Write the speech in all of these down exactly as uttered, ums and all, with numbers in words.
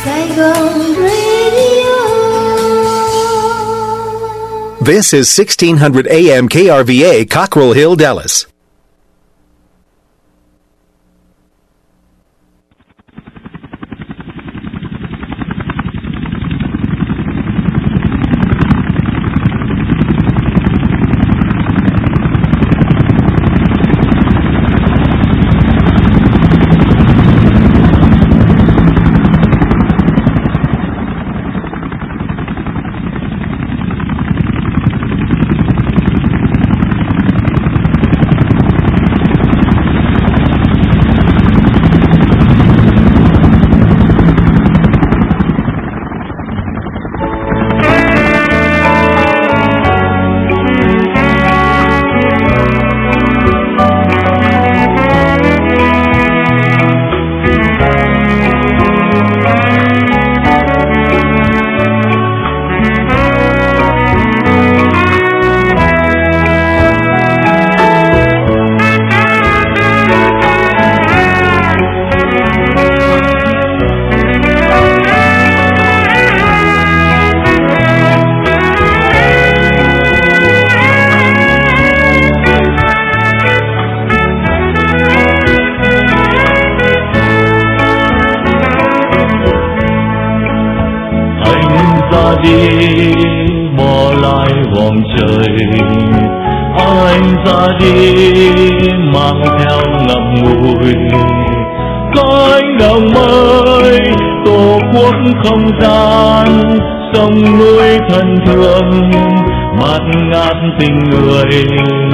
Saigon Radio. This is sixteen hundred A M K R V A, Cockrell Hill, Dallas. Không gian sông núi thân thương mát ngát tình người,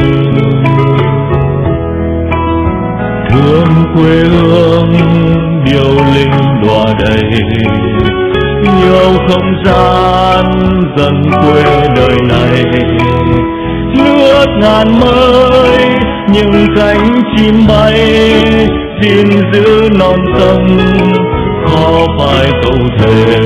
thương quê hương điệu linh đọa đầy, yêu không gian dần quê đời này. Nước ngàn mới những cánh chim bay, gìn giữ non sông khó phải câu thề.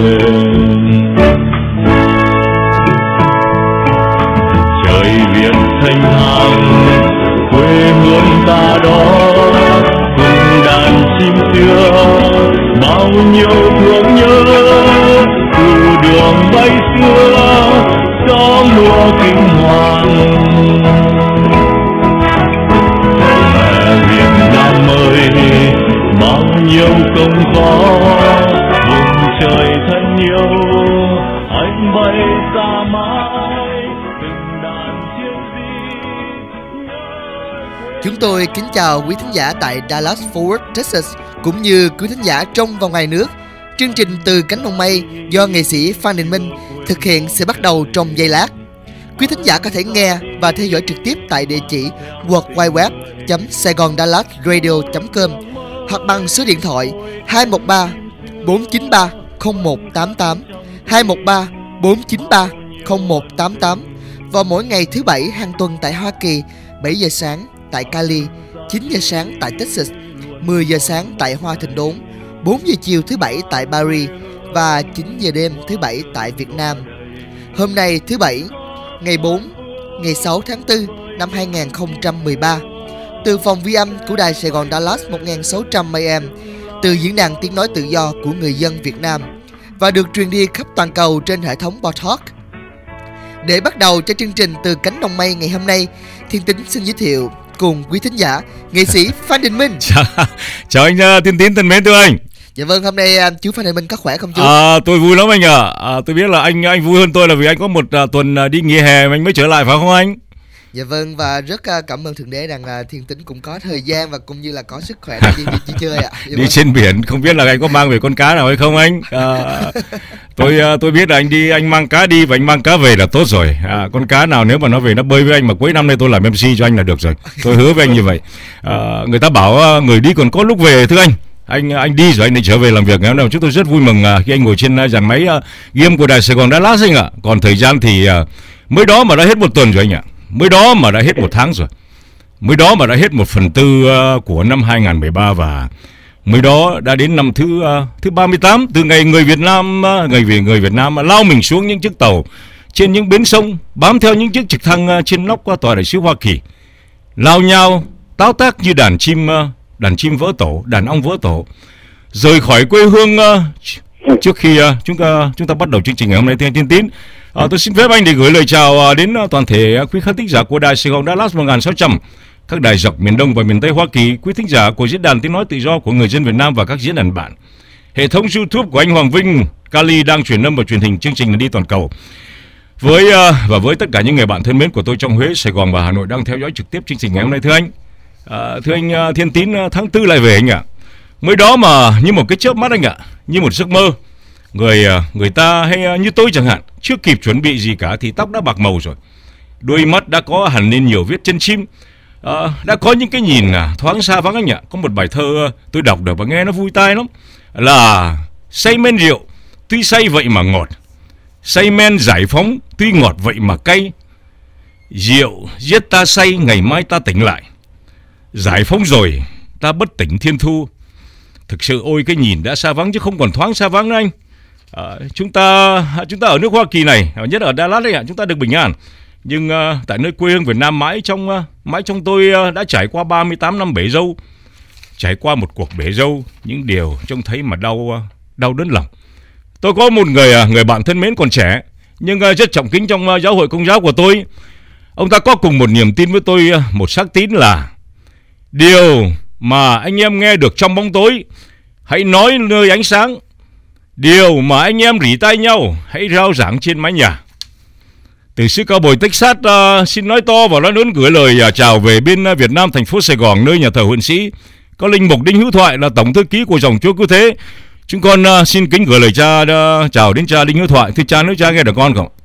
Trời Việt thanh thang quê hương ta đó, cùng đàn chim xưa bao nhiêu thương nhớ. Từ đường bay xưa gió mùa kinh hoàng, mẹ Việt Nam ơi bao nhiêu công khó, vùng trời thân yêu anh bay xa mãi từng đàn chiêu di. Chúng tôi kính chào quý thính giả tại Dallas Fort Worth, Texas, cũng như quý thính giả trong và ngoài nước. Chương trình Từ Cánh Đồng Mây do nghệ sĩ Phan Đình Minh thực hiện sẽ bắt đầu trong giây lát. Quý thính giả có thể nghe và theo dõi trực tiếp tại địa chỉ world wide web chấm saigon dallas radio chấm com hoặc bằng số điện thoại hai một ba bốn chín ba không một tám tám, hai một ba bốn chín ba không một tám tám, vào mỗi ngày thứ bảy hàng tuần tại Hoa Kỳ, bảy giờ sáng tại Cali, chín giờ sáng tại Texas, mười giờ sáng tại Hoa Thịnh Đốn, bốn giờ chiều thứ bảy tại Paris và chín giờ đêm thứ bảy tại Việt Nam. Hôm nay thứ bảy, ngày bốn, ngày sáu tháng tư năm hai nghìn không trăm mười ba, từ phòng vi âm của đài Sài Gòn Dallas một nghìn sáu trăm A M, từ diễn đàn tiếng nói tự do của người dân Việt Nam và được truyền đi khắp toàn cầu trên hệ thống podcast. Để bắt đầu cho chương trình Từ Cánh Đồng Mây ngày hôm nay, Thiên Tín xin giới thiệu cùng quý thính giả nghệ sĩ Phan Đình Minh. Chào, chào anh uh, Thiên Tín thân mến thưa anh. Dạ vâng, hôm nay uh, chú Phan Đình Minh có khỏe không chú? À, tôi vui lắm anh ạ. À. À, tôi biết là anh anh vui hơn tôi là vì anh có một uh, tuần uh, đi nghỉ hè mà anh mới trở lại phải không anh? Dạ vâng, và rất uh, cảm ơn Thượng Đế rằng uh, Thiên Tín cũng có thời gian và cũng như là có sức khỏe để đi, đi, đi chơi ạ. Dạ đi vâng. Trên biển, không biết là anh có mang về con cá nào hay không anh? À, tôi uh, tôi biết là anh đi, anh mang cá đi và anh mang cá về là tốt rồi. À, con cá nào nếu mà nó về nó bơi với anh mà cuối năm nay tôi làm em xê cho anh là được rồi. Tôi hứa với anh như vậy. À, người ta bảo uh, người đi còn có lúc về thưa anh. Anh anh đi rồi anh lại trở về làm việc ngày hôm nay. Chúng tôi rất vui mừng uh, khi anh ngồi trên uh, dàn máy uh, ghi âm của đài Sài Gòn Dallas anh ạ. Còn thời gian thì uh, mới đó mà đã hết một tuần rồi anh ạ. Mới đó mà đã hết một tháng rồi. Mới đó mà đã hết một phần tư uh, của năm hai nghìn không trăm mười ba và mới đó đã đến năm thứ uh, thứ ba mươi tám từ ngày người Việt Nam uh, ngày về người Việt Nam uh, lao mình xuống những chiếc tàu trên những bến sông, bám theo những chiếc trực thăng uh, trên nóc qua tòa đại sứ Hoa Kỳ, lao nhau táo tác như đàn chim uh, đàn chim vỡ tổ, đàn ong vỡ tổ, rời khỏi quê hương uh, trước khi uh, chúng ta chúng ta bắt đầu chương trình ngày hôm nay, thưa anh Thiên Tín, uh, tôi xin phép anh để gửi lời chào uh, đến uh, toàn thể uh, quý khán thính giả của đài Sài Gòn Dallas một nghìn sáu trăm, các đài dọc miền Đông và miền Tây Hoa Kỳ, quý thính giả của diễn đàn tiếng nói tự do của người dân Việt Nam và các diễn đàn bạn. Hệ thống YouTube của anh Hoàng Vinh Cali đang truyền âm và truyền hình chương trình là đi toàn cầu. Với uh, và với tất cả những người bạn thân mến của tôi trong Huế, Sài Gòn và Hà Nội đang theo dõi trực tiếp chương trình ngày hôm nay, thưa anh, uh, thưa anh uh, Thiên Tín, uh, tháng tư lại về anh ạ. À. Mới đó mà như một cái chớp mắt anh ạ, à, như một giấc mơ. Người uh, người ta hay uh, như tôi chẳng hạn, chưa kịp chuẩn bị gì cả thì tóc đã bạc màu rồi, đôi mắt đã có hẳn lên nhiều vết chân chim, uh, đã có những cái nhìn uh, thoáng xa vắng anh ạ. À. Có một bài thơ uh, tôi đọc được và nghe nó vui tai lắm, là say men rượu tuy say vậy mà ngọt, say men giải phóng tuy ngọt vậy mà cay. Rượu giết ta say, ngày mai ta tỉnh lại, giải phóng rồi ta bất tỉnh thiên thu. Thực sự ôi, cái nhìn đã xa vắng chứ không còn thoáng xa vắng nữa anh. À, chúng ta chúng ta ở nước Hoa Kỳ này, nhất ở Dallas đấy ạ, chúng ta được bình an. Nhưng uh, tại nơi quê hương Việt Nam, mãi trong uh, mãi trong tôi uh, đã trải qua ba mươi tám năm bể dâu, trải qua một cuộc bể dâu, những điều trông thấy mà đau uh, đau đớn lòng. Tôi có một người uh, người bạn thân mến còn trẻ, nhưng uh, rất trọng kính trong uh, giáo hội Công giáo của tôi. Ông ta có cùng một niềm tin với tôi, uh, một xác tín là điều mà anh em nghe được trong bóng tối, hãy nói nơi ánh sáng. Điều mà anh em rỉ tai nhau, hãy rao giảng trên mái nhà. Từ xứ cao bồi Texas, uh, xin nói to và nói lớn gửi lời uh, chào về bên uh, Việt Nam, thành phố Sài Gòn, nơi nhà thờ huyện sĩ có linh mục Đinh Hữu Thoại là tổng thư ký của dòng Chúa Cứu Thế. Chúng con uh, xin kính gửi lời cha uh, chào đến cha Đinh Hữu Thoại. Thưa cha, nếu cha nghe được con không?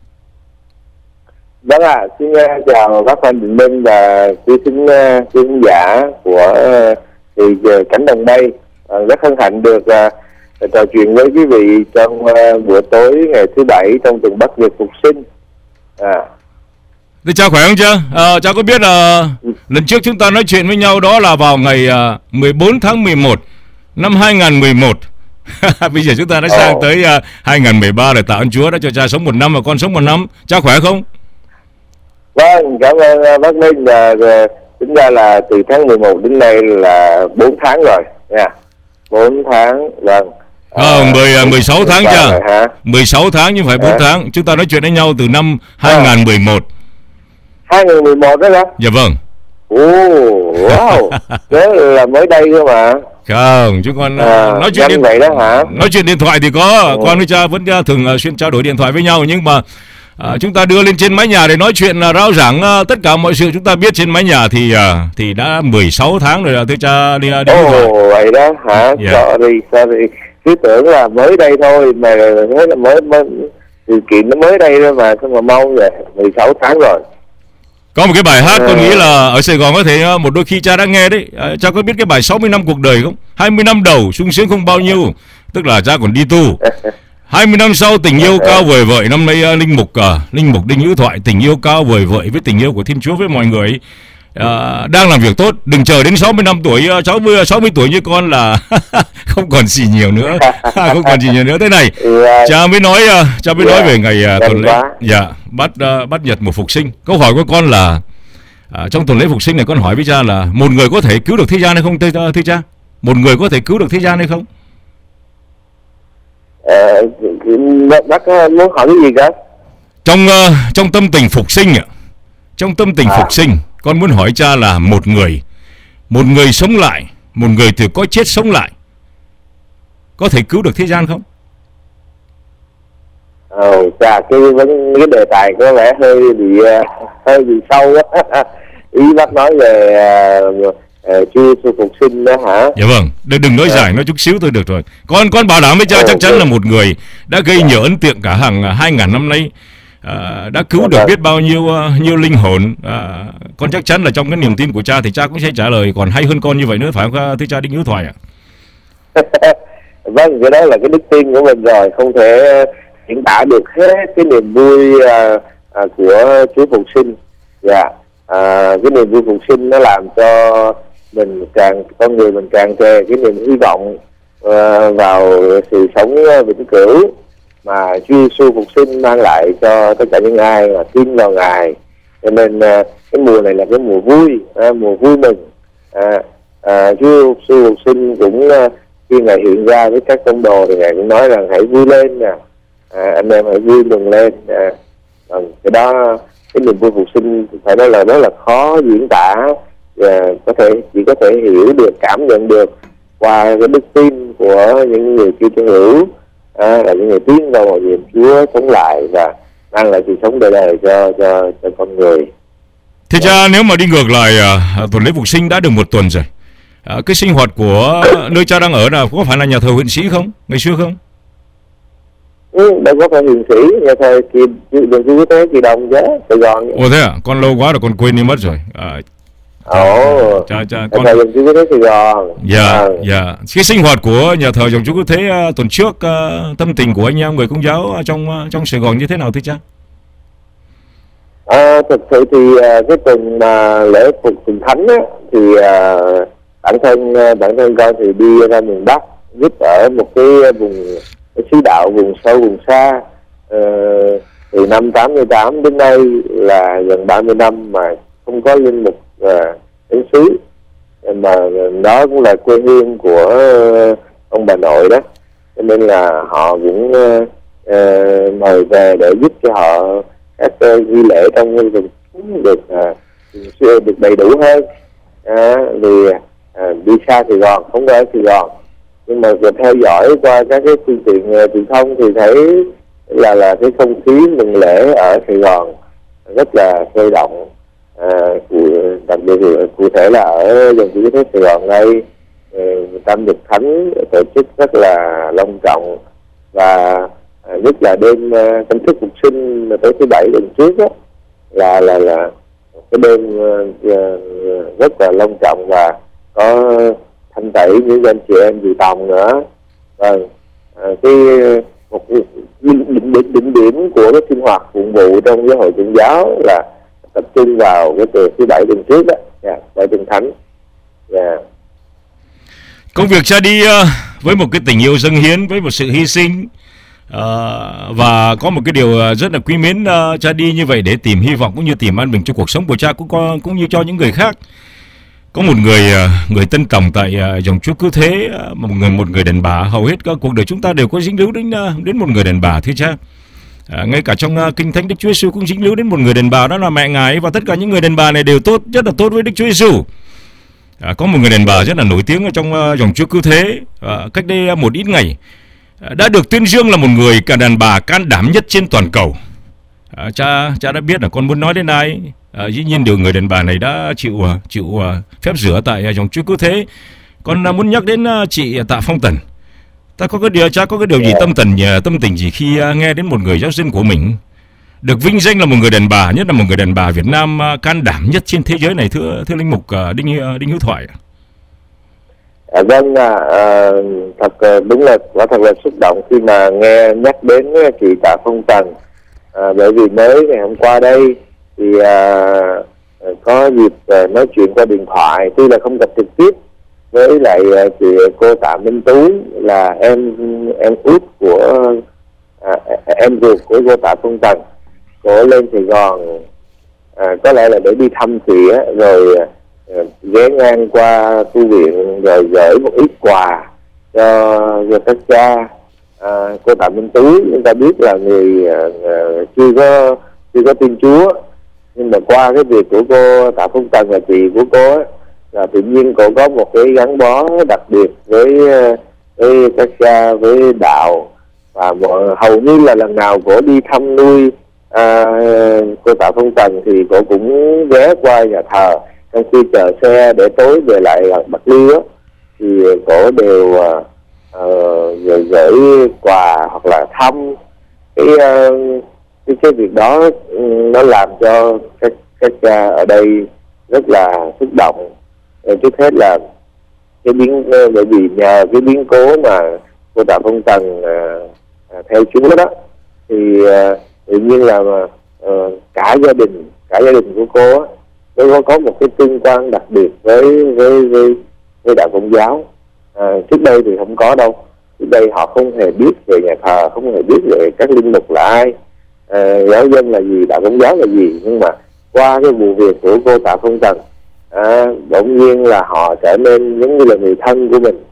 Vâng ạ, à, xin uh, chào các fan Bình Minh và quý thính uh, khán giả của uh, uh, cánh đồng mây. Uh, rất hân hạnh được uh, trò chuyện với quý vị trong uh, buổi tối ngày thứ bảy trong tuần Bắc Nhật Phục Sinh. À. Thưa cha khỏe không cha? À, cha có biết là uh, lần trước chúng ta nói chuyện với nhau đó là vào ngày uh, mười bốn tháng mười một năm hai nghìn không trăm mười một. Bây giờ chúng ta đã sang oh. tới uh, hai nghìn không trăm mười ba rồi, tạ ơn Chúa đã cho cha sống một năm và con sống một năm. Cha khỏe không? Vâng, cảm ơn bác Minh. Và tính ra là từ tháng mười một đến nay là bốn tháng rồi nha. bốn tháng, vâng. À, mười, mười sáu tháng chưa? mười sáu tháng nhưng phải bốn à. tháng. Chúng ta nói chuyện với nhau từ năm hai nghìn không trăm mười một. hai nghìn không trăm mười một đó hả? Dạ vâng. Ồ, wow. Đó là mới đây cơ mà. Không, chúng con à, nói chuyện điện vậy đó hả? Nói chuyện điện thoại thì có, ừ. con với cha vẫn thường uh, xuyên trao đổi điện thoại với nhau, nhưng mà À, chúng ta đưa lên trên mái nhà để nói chuyện là rao giảng uh, tất cả mọi sự chúng ta biết trên mái nhà thì uh, thì đã mười sáu tháng rồi, thưa cha đi đi. Ồ, oh, vậy đó hả? Yeah. Sorry, sorry. Cứ tưởng là mới đây thôi mà mới là mới, mới điều kiện nó mới đây thôi mà, sao mà mau vậy? mười sáu tháng rồi. Có một cái bài hát à. Con nghĩ là ở Sài Gòn có thể uh, một đôi khi cha đã nghe đấy. Uh, cha có biết cái bài sáu mươi năm cuộc đời không? hai mươi năm đầu sung sướng không bao nhiêu, tức là cha còn đi tu. hai mươi năm sau tình yêu cao vời vợi. Năm nay uh, linh mục uh, linh mục Đinh Hữu Thoại tình yêu cao vời vợi với tình yêu của Thiên Chúa với mọi người uh, đang làm việc tốt. Đừng chờ đến sáu mươi năm tuổi, uh, sáu mươi sáu mươi tuổi như con là không còn gì nhiều nữa. Không còn gì nhiều nữa. Thế này, cha mới nói uh, cha mới nói về ngày uh, tuần lễ dạ bắt uh, bắt nhật một phục sinh. Câu hỏi của con là uh, trong tuần lễ phục sinh này con hỏi với cha là một người có thể cứu được thế gian hay không, thưa, thưa cha? Một người có thể cứu được thế gian hay không? Ờ, bác muốn hỏi cái gì cơ? Trong uh, trong tâm tình phục sinh ạ, trong tâm tình à. phục sinh, con muốn hỏi cha là một người, một người sống lại, một người từ có chết sống lại, có thể cứu được thế gian không? Ờ, chà, cái vấn cái đề tài có vẻ hơi bị uh, hơi bị sâu á. Ý bác nói về uh, Uh, Chúa Giêsu phục sinh đó hả? Dạ vâng, đừng, đừng nói dài, nói chút xíu thôi được rồi. Con con bảo đảm với cha uh, chắc chắn uh, là một người đã gây nhiều ấn tượng cả hàng hai ngàn năm nay, uh, đã cứu uh, được uh, biết bao nhiêu uh, nhiêu linh hồn. Uh, con chắc chắn là trong cái niềm tin của cha thì cha cũng sẽ trả lời còn hay hơn con như vậy nữa, phải không thưa cha Đinh Hữu Thoại ạ? Vâng, cái đó là cái đức tin của mình rồi, không thể diễn tả được hết cái niềm vui uh, uh, của Chúa phục sinh. Dạ, yeah. uh, cái niềm vui phục sinh nó làm cho mình càng con người mình càng kề cái niềm hy vọng uh, vào sự sống vĩnh cửu mà Chúa Giêsu phục sinh mang lại cho tất cả những ai mà tin vào Ngài. Cho nên uh, cái mùa này là cái mùa vui, uh, mùa vui mừng. Uh, uh, Chúa Giêsu phục sinh cũng uh, khi Ngài hiện ra với các tông đồ thì Ngài cũng nói rằng hãy vui lên nè, à, anh em hãy vui mừng lên. À, cái đó, cái niềm vui phục sinh phải nói là rất là khó diễn tả, và có thể chỉ có thể hiểu được, cảm nhận được qua cái đức tin của những người Kitô hữu, à, là những người tin vào một niềm Chúa sống lại và mang lại sự sống đời đời cho cho cho con người. Thế cha, nếu mà đi ngược lại à, tuần lễ phục sinh đã được một tuần rồi, à, cái sinh hoạt của nơi cha đang ở là có phải là nhà thờ huyện sĩ không, ngày xưa không? Ừ, đâu có phải huyện sĩ, nhà thờ kỳ đường Chúa Thế Kỳ Đồng chứ, Sài Gòn. Ồ thế à, con lâu quá rồi con quên đi mất rồi. À, Ồ, cha cha nhà con. thờ dòng Chúa Thế Sài Gòn. Dạ, À. dạ. Cái sinh hoạt của nhà thờ dòng Chúa Cứu Thế à, tuần trước, à, tâm tình của anh em người Công giáo à, trong à, trong Sài Gòn như thế nào thưa cha? À, thực sự thì à, cái tuần mà lễ phục tuần thánh á, thì à, bản thân à, bản thân con thì đi ra miền Bắc giúp ở một cái vùng cái xứ đạo vùng sâu vùng xa. Ờ, từ năm tám mươi tám đến nay là gần ba mươi năm mà không có linh mục à, đến xứ, mà đó cũng là quê hương của ông bà nội đó, cho nên là họ cũng uh, uh, mời về để giúp cho họ các uh, nghi lễ trong nghi lễ được uh, được đầy đủ hơn. À, vì uh, đi xa Sài Gòn, không có ở Sài Gòn, nhưng mà theo dõi qua các cái phương tiện uh, truyền thông thì thấy là là cái không khí mừng lễ ở Sài Gòn rất là sôi động. À, cụ, đặc biệt là cụ thể là ở dòng Chúa Thế Sài Gòn đây, tam nhật thánh tổ chức rất là long trọng, và à, nhất là đêm uh, thánh thức phục sinh tối thứ bảy tuần trước đó, là là là cái đêm uh, rất là long trọng và có thanh tẩy những anh chị em dự tòng nữa. Vâng, à, cái một định, định, định điểm của cái sinh hoạt phụng vụ trong giáo hội Công giáo là tập trung vào cái từ thứ bảy tuần trước đó, yeah, bảy tuần thánh. Yeah. Công việc cha đi uh, với một cái tình yêu dâng hiến, với một sự hy sinh, uh, và có một cái điều rất là quý mến, uh, cha đi như vậy để tìm hy vọng cũng như tìm an bình cho cuộc sống của cha, cũng có, cũng như cho những người khác. Có một người uh, người Tân Tòng tại uh, dòng Chúa Cứu Thế, uh, một người một người đàn bà, hầu hết các cuộc đời chúng ta đều có dính líu đến uh, đến một người đàn bà thưa cha. À, ngay cả trong uh, kinh thánh Đức Chúa Giêsu cũng dính líu đến một người đàn bà, đó là mẹ Ngài, và tất cả những người đàn bà này đều tốt, rất là tốt với Đức Chúa Giêsu. À, có một người đàn bà rất là nổi tiếng ở trong uh, dòng Chúa Cứu Thế, à, cách đây uh, một ít ngày uh, đã được tuyên dương là một người cả đàn bà can đảm nhất trên toàn cầu. À, cha cha đã biết là con muốn nói đến ai. À, dĩ nhiên điều người đàn bà này đã chịu uh, chịu uh, phép rửa tại uh, dòng Chúa Cứu Thế. Con uh, muốn nhắc đến uh, chị Tạ Phong Tần. Ta có cái điều cha có cái điều gì tâm tình tâm tình gì khi uh, nghe đến một người giáo dân của mình được vinh danh là một người đàn bà, nhất là một người đàn bà Việt Nam uh, can đảm nhất trên thế giới này, thưa thưa linh mục uh, Đinh uh, Đinh Hữu Thoại? À, vâng, à, à, thật đúng là quả thật là xúc động khi mà nghe nhắc đến chị Tạ Phong Tần, à, bởi vì mới ngày hôm qua đây thì à, có dịp à, nói chuyện qua điện thoại, tuy là không gặp trực tiếp, với lại à, chị cô Tạ Minh Tú là em em út của à, em ruột của cô Tạ Phong Tần. Cô lên Sài Gòn à, có lẽ là để đi thăm chị á, rồi à, ghé ngang qua tu viện rồi gửi một ít quà cho, cho các cha. À, cô Tạ Minh Tú chúng ta biết là người à, chưa có chưa có tin Chúa, nhưng mà qua cái việc của cô Tạ Phong Tần là chị của cô á, là tự nhiên cô có một cái gắn bó đặc biệt với với các cha, với đạo, và hầu như là lần nào cô đi thăm nuôi à, cô Tạ Phong Tần thì cô cũng ghé qua nhà thờ. Trong khi chờ xe để tối về lại Bạc Liêu á, thì cô đều uh, uh, gửi quà hoặc là thăm. Cái uh, cái cái việc đó um, nó làm cho các các cha ở đây rất là xúc động. Uh, trước hết là cái biến uh, bởi vì nhờ cái biến cố mà cô Tạ Phong Tần uh, uh, theo Chúa đó, thì uh, tự nhiên là uh, cả gia đình cả gia đình của cô á, nó có một cái tương quan đặc biệt với với với, với đạo Công giáo. À, trước đây thì không có đâu. Trước đây họ không hề biết về nhà thờ, không hề biết về các linh mục là ai, à, giáo dân là gì, đạo Công giáo là gì. Nhưng mà qua cái vụ việc của cô Tạ Phong Tần, à, bỗng nhiên là họ trở nên giống như là người thân của mình.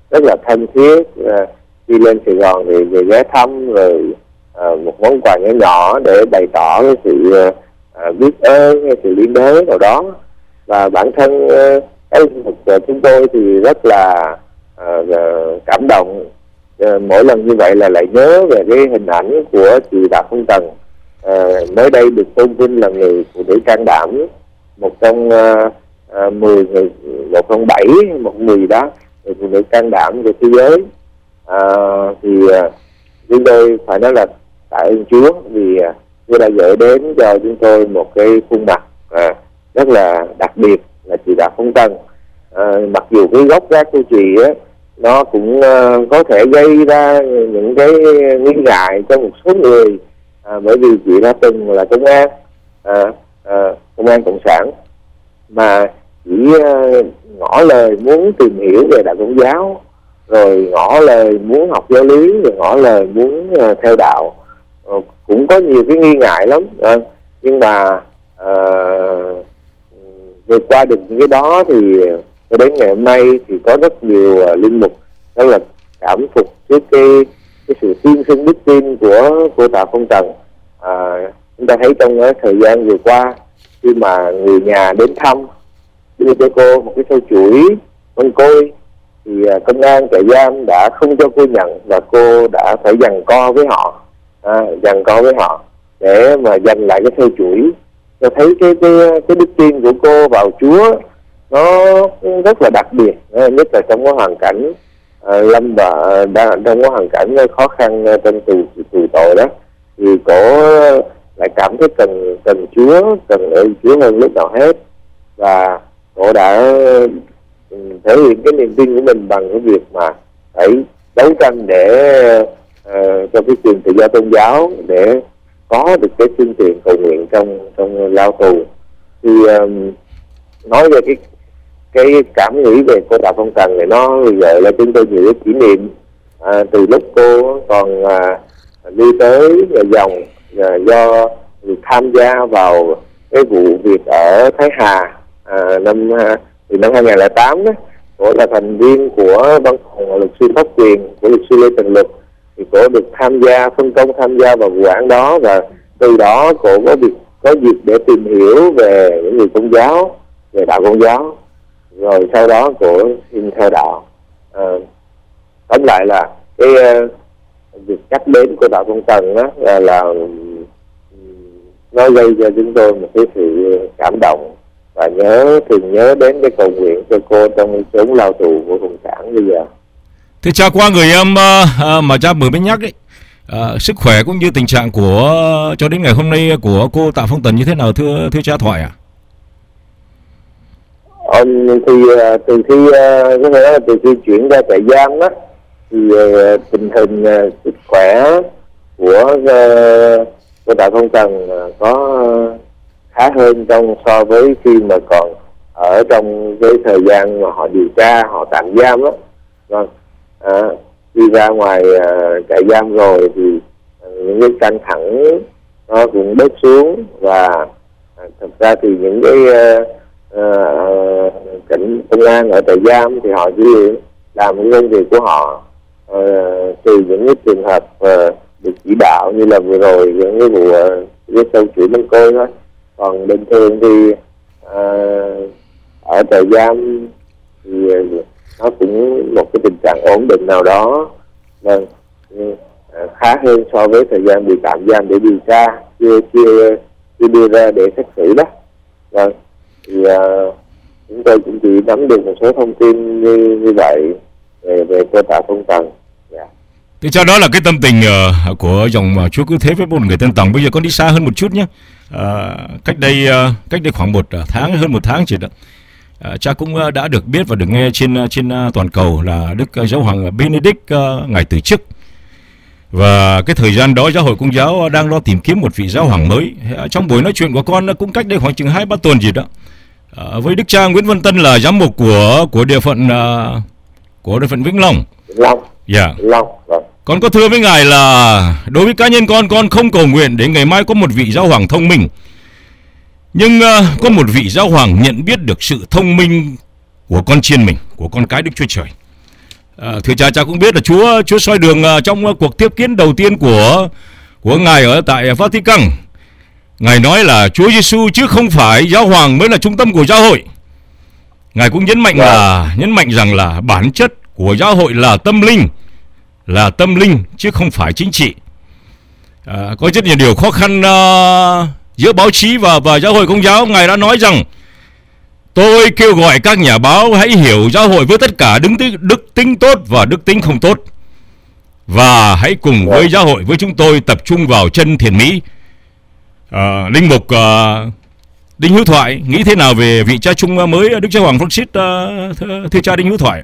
rất là thân thiết. À, khi lên Sài Gòn thì về ghé thăm, rồi à, một món quà nhỏ nhỏ để bày tỏ cái sự à, biết ơn hay sự biết ơn nào đó. Và bản thân cái à, chúng tôi thì rất là à, cảm động. À, mỗi lần như vậy là lại nhớ về cái hình ảnh của chị Đào Phong Tần, à, mới đây được tôn vinh là người phụ nữ can đảm, một trong à, à, mười người, một trong bảy, một người đó, người phụ nữ can đảm của thế giới. À, thì à, chúng tôi phải nói là tạ ơn Chúa vì à, Chúa đã gửi đến cho chúng tôi một cái khuôn mặt à, rất là đặc biệt là chị Đào Phong Tần. À, mặc dù cái gốc gác của chị á, nó cũng uh, có thể gây ra những cái nghi ngại cho một số người, à, bởi vì chị đã từng là công an, à, à, công an cộng sản, mà chỉ uh, ngỏ lời muốn tìm hiểu về đạo Công giáo, rồi ngỏ lời muốn học giáo lý, rồi ngỏ lời muốn uh, theo đạo. Uh, cũng có nhiều cái nghi ngại lắm, uh, nhưng mà uh, vượt qua được những cái đó thì cho đến ngày hôm nay thì có rất nhiều uh, linh mục rất là cảm phục trước cái cái sự tiên sinh đức tin của cô Tạ Phong Tần. À, chúng ta thấy trong uh, thời gian vừa qua, khi mà người nhà đến thăm đưa cho cô một cái sâu chuỗi con côi, thì uh, công an trại giam đã không cho cô nhận, và cô đã phải giằng co với họ, à, giằng co với họ để mà giành lại cái sâu chuỗi. Cho thấy cái cái cái đức tin của cô vào Chúa nó rất là đặc biệt, nhất là trong cái hoàn cảnh uh, lâm và đa, trong cái hoàn cảnh khó khăn trong tù tù tội đó, thì cô lại cảm thấy cần cần Chúa, cần ơn Chúa hơn lúc nào hết, và cô đã thể hiện cái niềm tin của mình bằng cái việc mà phải đấu tranh để uh, cho cái quyền tự do tôn giáo, để có được cái phương tiện cầu nguyện trong trong lao tù. Thì um, nói về cái cái cảm nghĩ về cô Tạ Phong Tần này, nó gợi lại chúng tôi nhiều cái kỷ niệm à, từ lúc cô còn à, đi tới nhà dòng, à, do việc tham gia vào cái vụ việc ở Thái Hà à, năm từ năm hai nghìn không trăm lẻ tám đó. Cô là thành viên của văn phòng luật sư pháp quyền của luật sư Lê Thành Luật, thì cô được tham gia phân công tham gia vào vụ án đó, và từ đó cô có việc có dịp để tìm hiểu về những người Công giáo, về đạo Công giáo, rồi sau đó cô xin theo đạo. À, tóm lại là cái uh, việc nhắc đến của Tạ Phong Tần đó là, là nó gây cho chúng tôi một cái sự cảm động, và nhớ thường nhớ đến cái cầu nguyện cho cô trong chốn lao tù của cộng sản bây giờ. Thưa cha, qua người em uh, mà cha vừa mới nhắc ấy, uh, sức khỏe cũng như tình trạng của cho đến ngày hôm nay của cô Tạ Phong Tần như thế nào thưa thưa cha Thoại ạ? À? Ờ, thì uh, từ khi uh, có thể là từ khi chuyển ra trại giam đó, thì uh, tình hình uh, sức khỏe của uh, cô Tạ Phong Tần uh, có uh, khá hơn trong so với khi mà còn ở trong cái thời gian mà họ điều tra, họ tạm giam đó. Vâng. À, đi ra ngoài uh, trại giam rồi thì uh, những cái căng thẳng nó cũng bớt xuống, và uh, thật ra thì những cái uh, uh, cảnh công an ở trại giam thì họ chỉ làm cái công việc của họ, uh, trừ những cái trường hợp uh, được chỉ đạo như là vừa rồi những cái vụ uh, sâu chuỗi băng côi thôi. Còn bình thường thì uh, ở trại giam thì uh, nó cũng một cái tình trạng ổn định nào đó, vâng, uh, khá hơn so với thời gian bị tạm giam để điều tra, chưa chưa chưa đưa ra để xét xử đó. Vâng, thì uh, chúng tôi cũng chỉ nắm được một số thông tin như như vậy về về cô Tạ Phong Tần. Yeah. Thì cho đó là cái tâm tình uh, của dòng uh, Chúa Cứu Thế với một người tên Tòng. Bây giờ con đi xa hơn một chút nhé. Uh, cách đây uh, cách đây khoảng một tháng, hơn một tháng chỉ đó, uh, cha cũng uh, đã được biết và được nghe trên uh, trên uh, toàn cầu là Đức uh, Giáo hoàng Benedict uh, ngài từ chức. Và cái thời gian đó giáo hội Công giáo đang lo tìm kiếm một vị giáo hoàng mới. Uh, trong buổi nói chuyện của con uh, cũng cách đây khoảng chừng hai ba tuần gì đó, uh, với đức cha Nguyễn Văn Tân là giám mục của của địa phận uh, của địa phận Vĩnh Long. Vĩnh Long. Dạ. Yeah. Vĩnh Long. Vâng. Con có thưa với ngài là đối với cá nhân con, con không cầu nguyện để ngày mai có một vị giáo hoàng thông minh, nhưng uh, có một vị giáo hoàng nhận biết được sự thông minh của con chiên mình, của con cái Đức Chúa Trời. À, thưa cha, cha cũng biết là Chúa Chúa soi đường uh, trong uh, cuộc tiếp kiến đầu tiên của của ngài ở tại Vatican. Ngài nói là Chúa Giêsu chứ không phải giáo hoàng mới là trung tâm của giáo hội. Ngài cũng nhấn mạnh Wow. là nhấn mạnh rằng là bản chất của giáo hội là tâm linh, là tâm linh chứ không phải chính trị. À, có rất nhiều điều khó khăn uh, giữa báo chí và và giáo hội Công giáo. Ngài đã nói rằng: tôi kêu gọi các nhà báo hãy hiểu giáo hội với tất cả đức tính, đức tính tốt và đức tính không tốt, và hãy cùng với giáo hội với chúng tôi tập trung vào chân thiện mỹ. À, linh mục uh, Đinh Hữu Thoại nghĩ thế nào về vị cha chung mới Đức Giáo hoàng Francis, uh, thưa, thưa cha Đinh Hữu Thoại?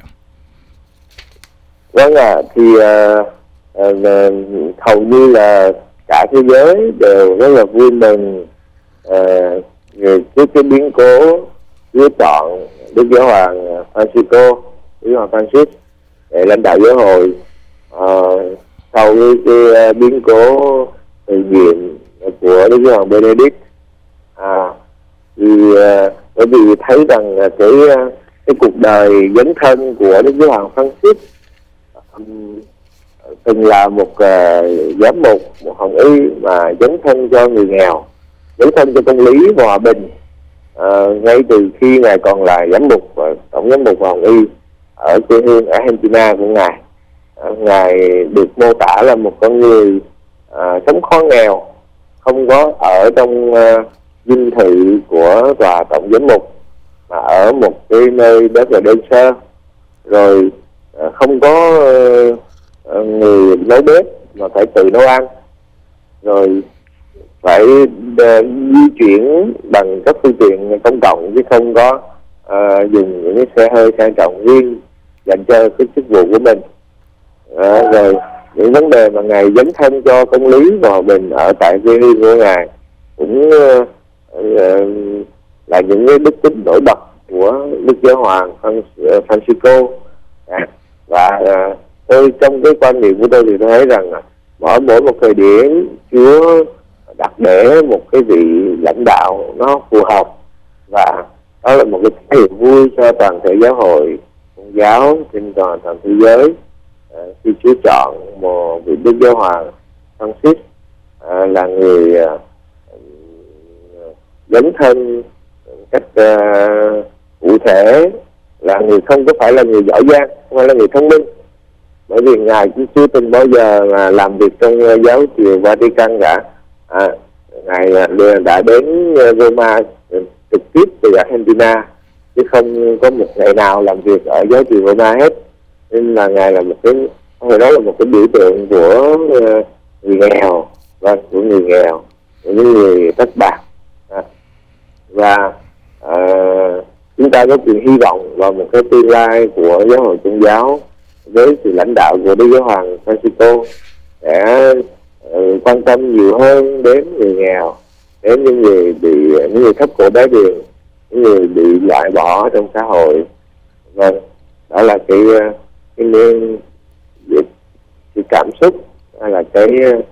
Vâng ạ, à, thì uh, uh, hầu như là cả thế giới đều rất là vui mừng uh, trước cái biến cố Chúa chọn Đức Giáo hoàng Francisco, Đức Giáo hoàng Francis để lãnh đạo giáo hội uh, sau cái, cái biến cố thời nhiệm của Đức Giáo hoàng Benedict. À, thì uh, bởi vì thấy rằng uh, cái cái cuộc đời dấn thân của Đức Giáo hoàng Francis um, từng là một uh, giám mục, một hồng y mà dấn thân cho người nghèo, dấn thân cho công lý và hòa bình. Uh, ngay từ khi ngài còn là giám mục và tổng giám mục và hồng y ở quê hương Argentina của ngài, uh, ngài được mô tả là một con người uh, sống khó nghèo, không có ở trong uh, dinh thự của tòa tổng giám mục, mà ở một cái nơi rất là đơn sơ, rồi uh, không có uh, người nấu bếp mà phải tự nấu ăn, rồi phải uh, di chuyển bằng các phương tiện công cộng chứ không có uh, dùng những cái xe hơi sang trọng riêng dành cho cái chức vụ của mình. Uh, rồi những vấn đề mà ngài dấn thân cho công lý và hòa bình ở tại quê hương của ngài cũng uh, uh, là những cái đức tính nổi bật của Đức Giáo hoàng Francisco. À, và uh, tôi trong cái quan niệm của tôi thì tôi thấy rằng mỗi mỗi một thời điểm Chúa đặt để một cái vị lãnh đạo nó phù hợp, và đó là một cái niềm vui cho toàn thể giáo hội Công giáo trên toàn toàn thế giới à, khi Chúa chọn một vị Đức Giáo hoàng Francis à, là người à, dấn thân cách à, cụ thể, là người không có phải là người giỏi giang, không phải là người thông minh, bởi vì ngài cũng chưa từng bao giờ là làm việc trong giáo triều Vatican cả. À, ngài đã đến Roma trực tiếp từ Argentina chứ không có một ngày nào làm việc ở giáo triều Roma hết, nên là ngài là một cái, người đó là một cái biểu tượng của người nghèo, vâng, của người nghèo, của những người thất bạc. À, và à, chúng ta có quyền hy vọng vào một cái tương lai của giáo hội Công giáo với sự lãnh đạo của Đức Giáo hoàng Francisco sẽ uh, quan tâm nhiều hơn đến người nghèo, đến những người bị những người thấp cổ bé đường, những người bị loại bỏ trong xã hội. Vâng, đó là cái cái nên cái cảm xúc hay là cái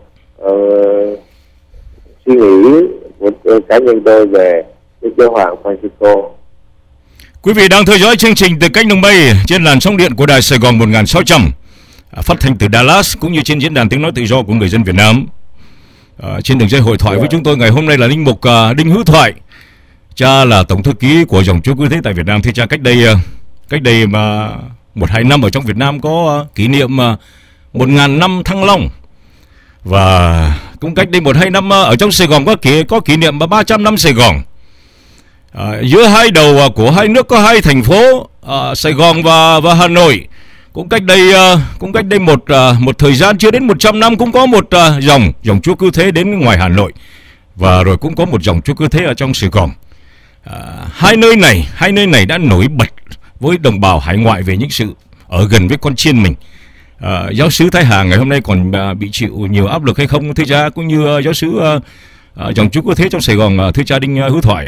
uh, suy nghĩ của cá nhân tôi về Đức Giáo hoàng Francisco. Quý vị đang theo dõi chương trình Từ Cách Đông Bay trên làn sóng điện của Đài Sài Gòn một nghìn sáu trăm, phát thanh từ Dallas, cũng như trên diễn đàn tiếng nói tự do của người dân Việt Nam. À, trên đường dây hội thoại với chúng tôi ngày hôm nay là linh mục uh, Đinh Hữu Thoại. Cha là tổng thư ký của dòng Chúa Cứu Thế tại Việt Nam. Thưa cha, cách đây uh, cách đây mà một hai năm ở trong Việt Nam có uh, kỷ niệm uh, một ngàn năm Thăng Long, và cũng cách đây một hai năm uh, ở trong Sài Gòn có kỷ có kỷ niệm ba trăm năm Sài Gòn. À, giữa hai đầu uh, của hai nước có hai thành phố uh, Sài Gòn và và Hà Nội. Cũng cách đây uh, cũng cách đây một uh, một thời gian chưa đến một trăm năm cũng có một uh, dòng dòng Chúa Cứu Thế đến ngoài Hà Nội, và rồi cũng có một dòng Chúa Cứu Thế ở trong Sài Gòn. Uh, hai nơi này hai nơi này đã nổi bật với đồng bào hải ngoại về những sự ở gần với con chiên mình. Uh, giáo sứ Thái Hà ngày hôm nay còn uh, bị chịu nhiều áp lực hay không, thưa cha, cũng như uh, giáo sứ uh, uh, dòng Chúa Cứu Thế trong Sài Gòn, uh, thưa cha Đinh uh, Hữu Thoại?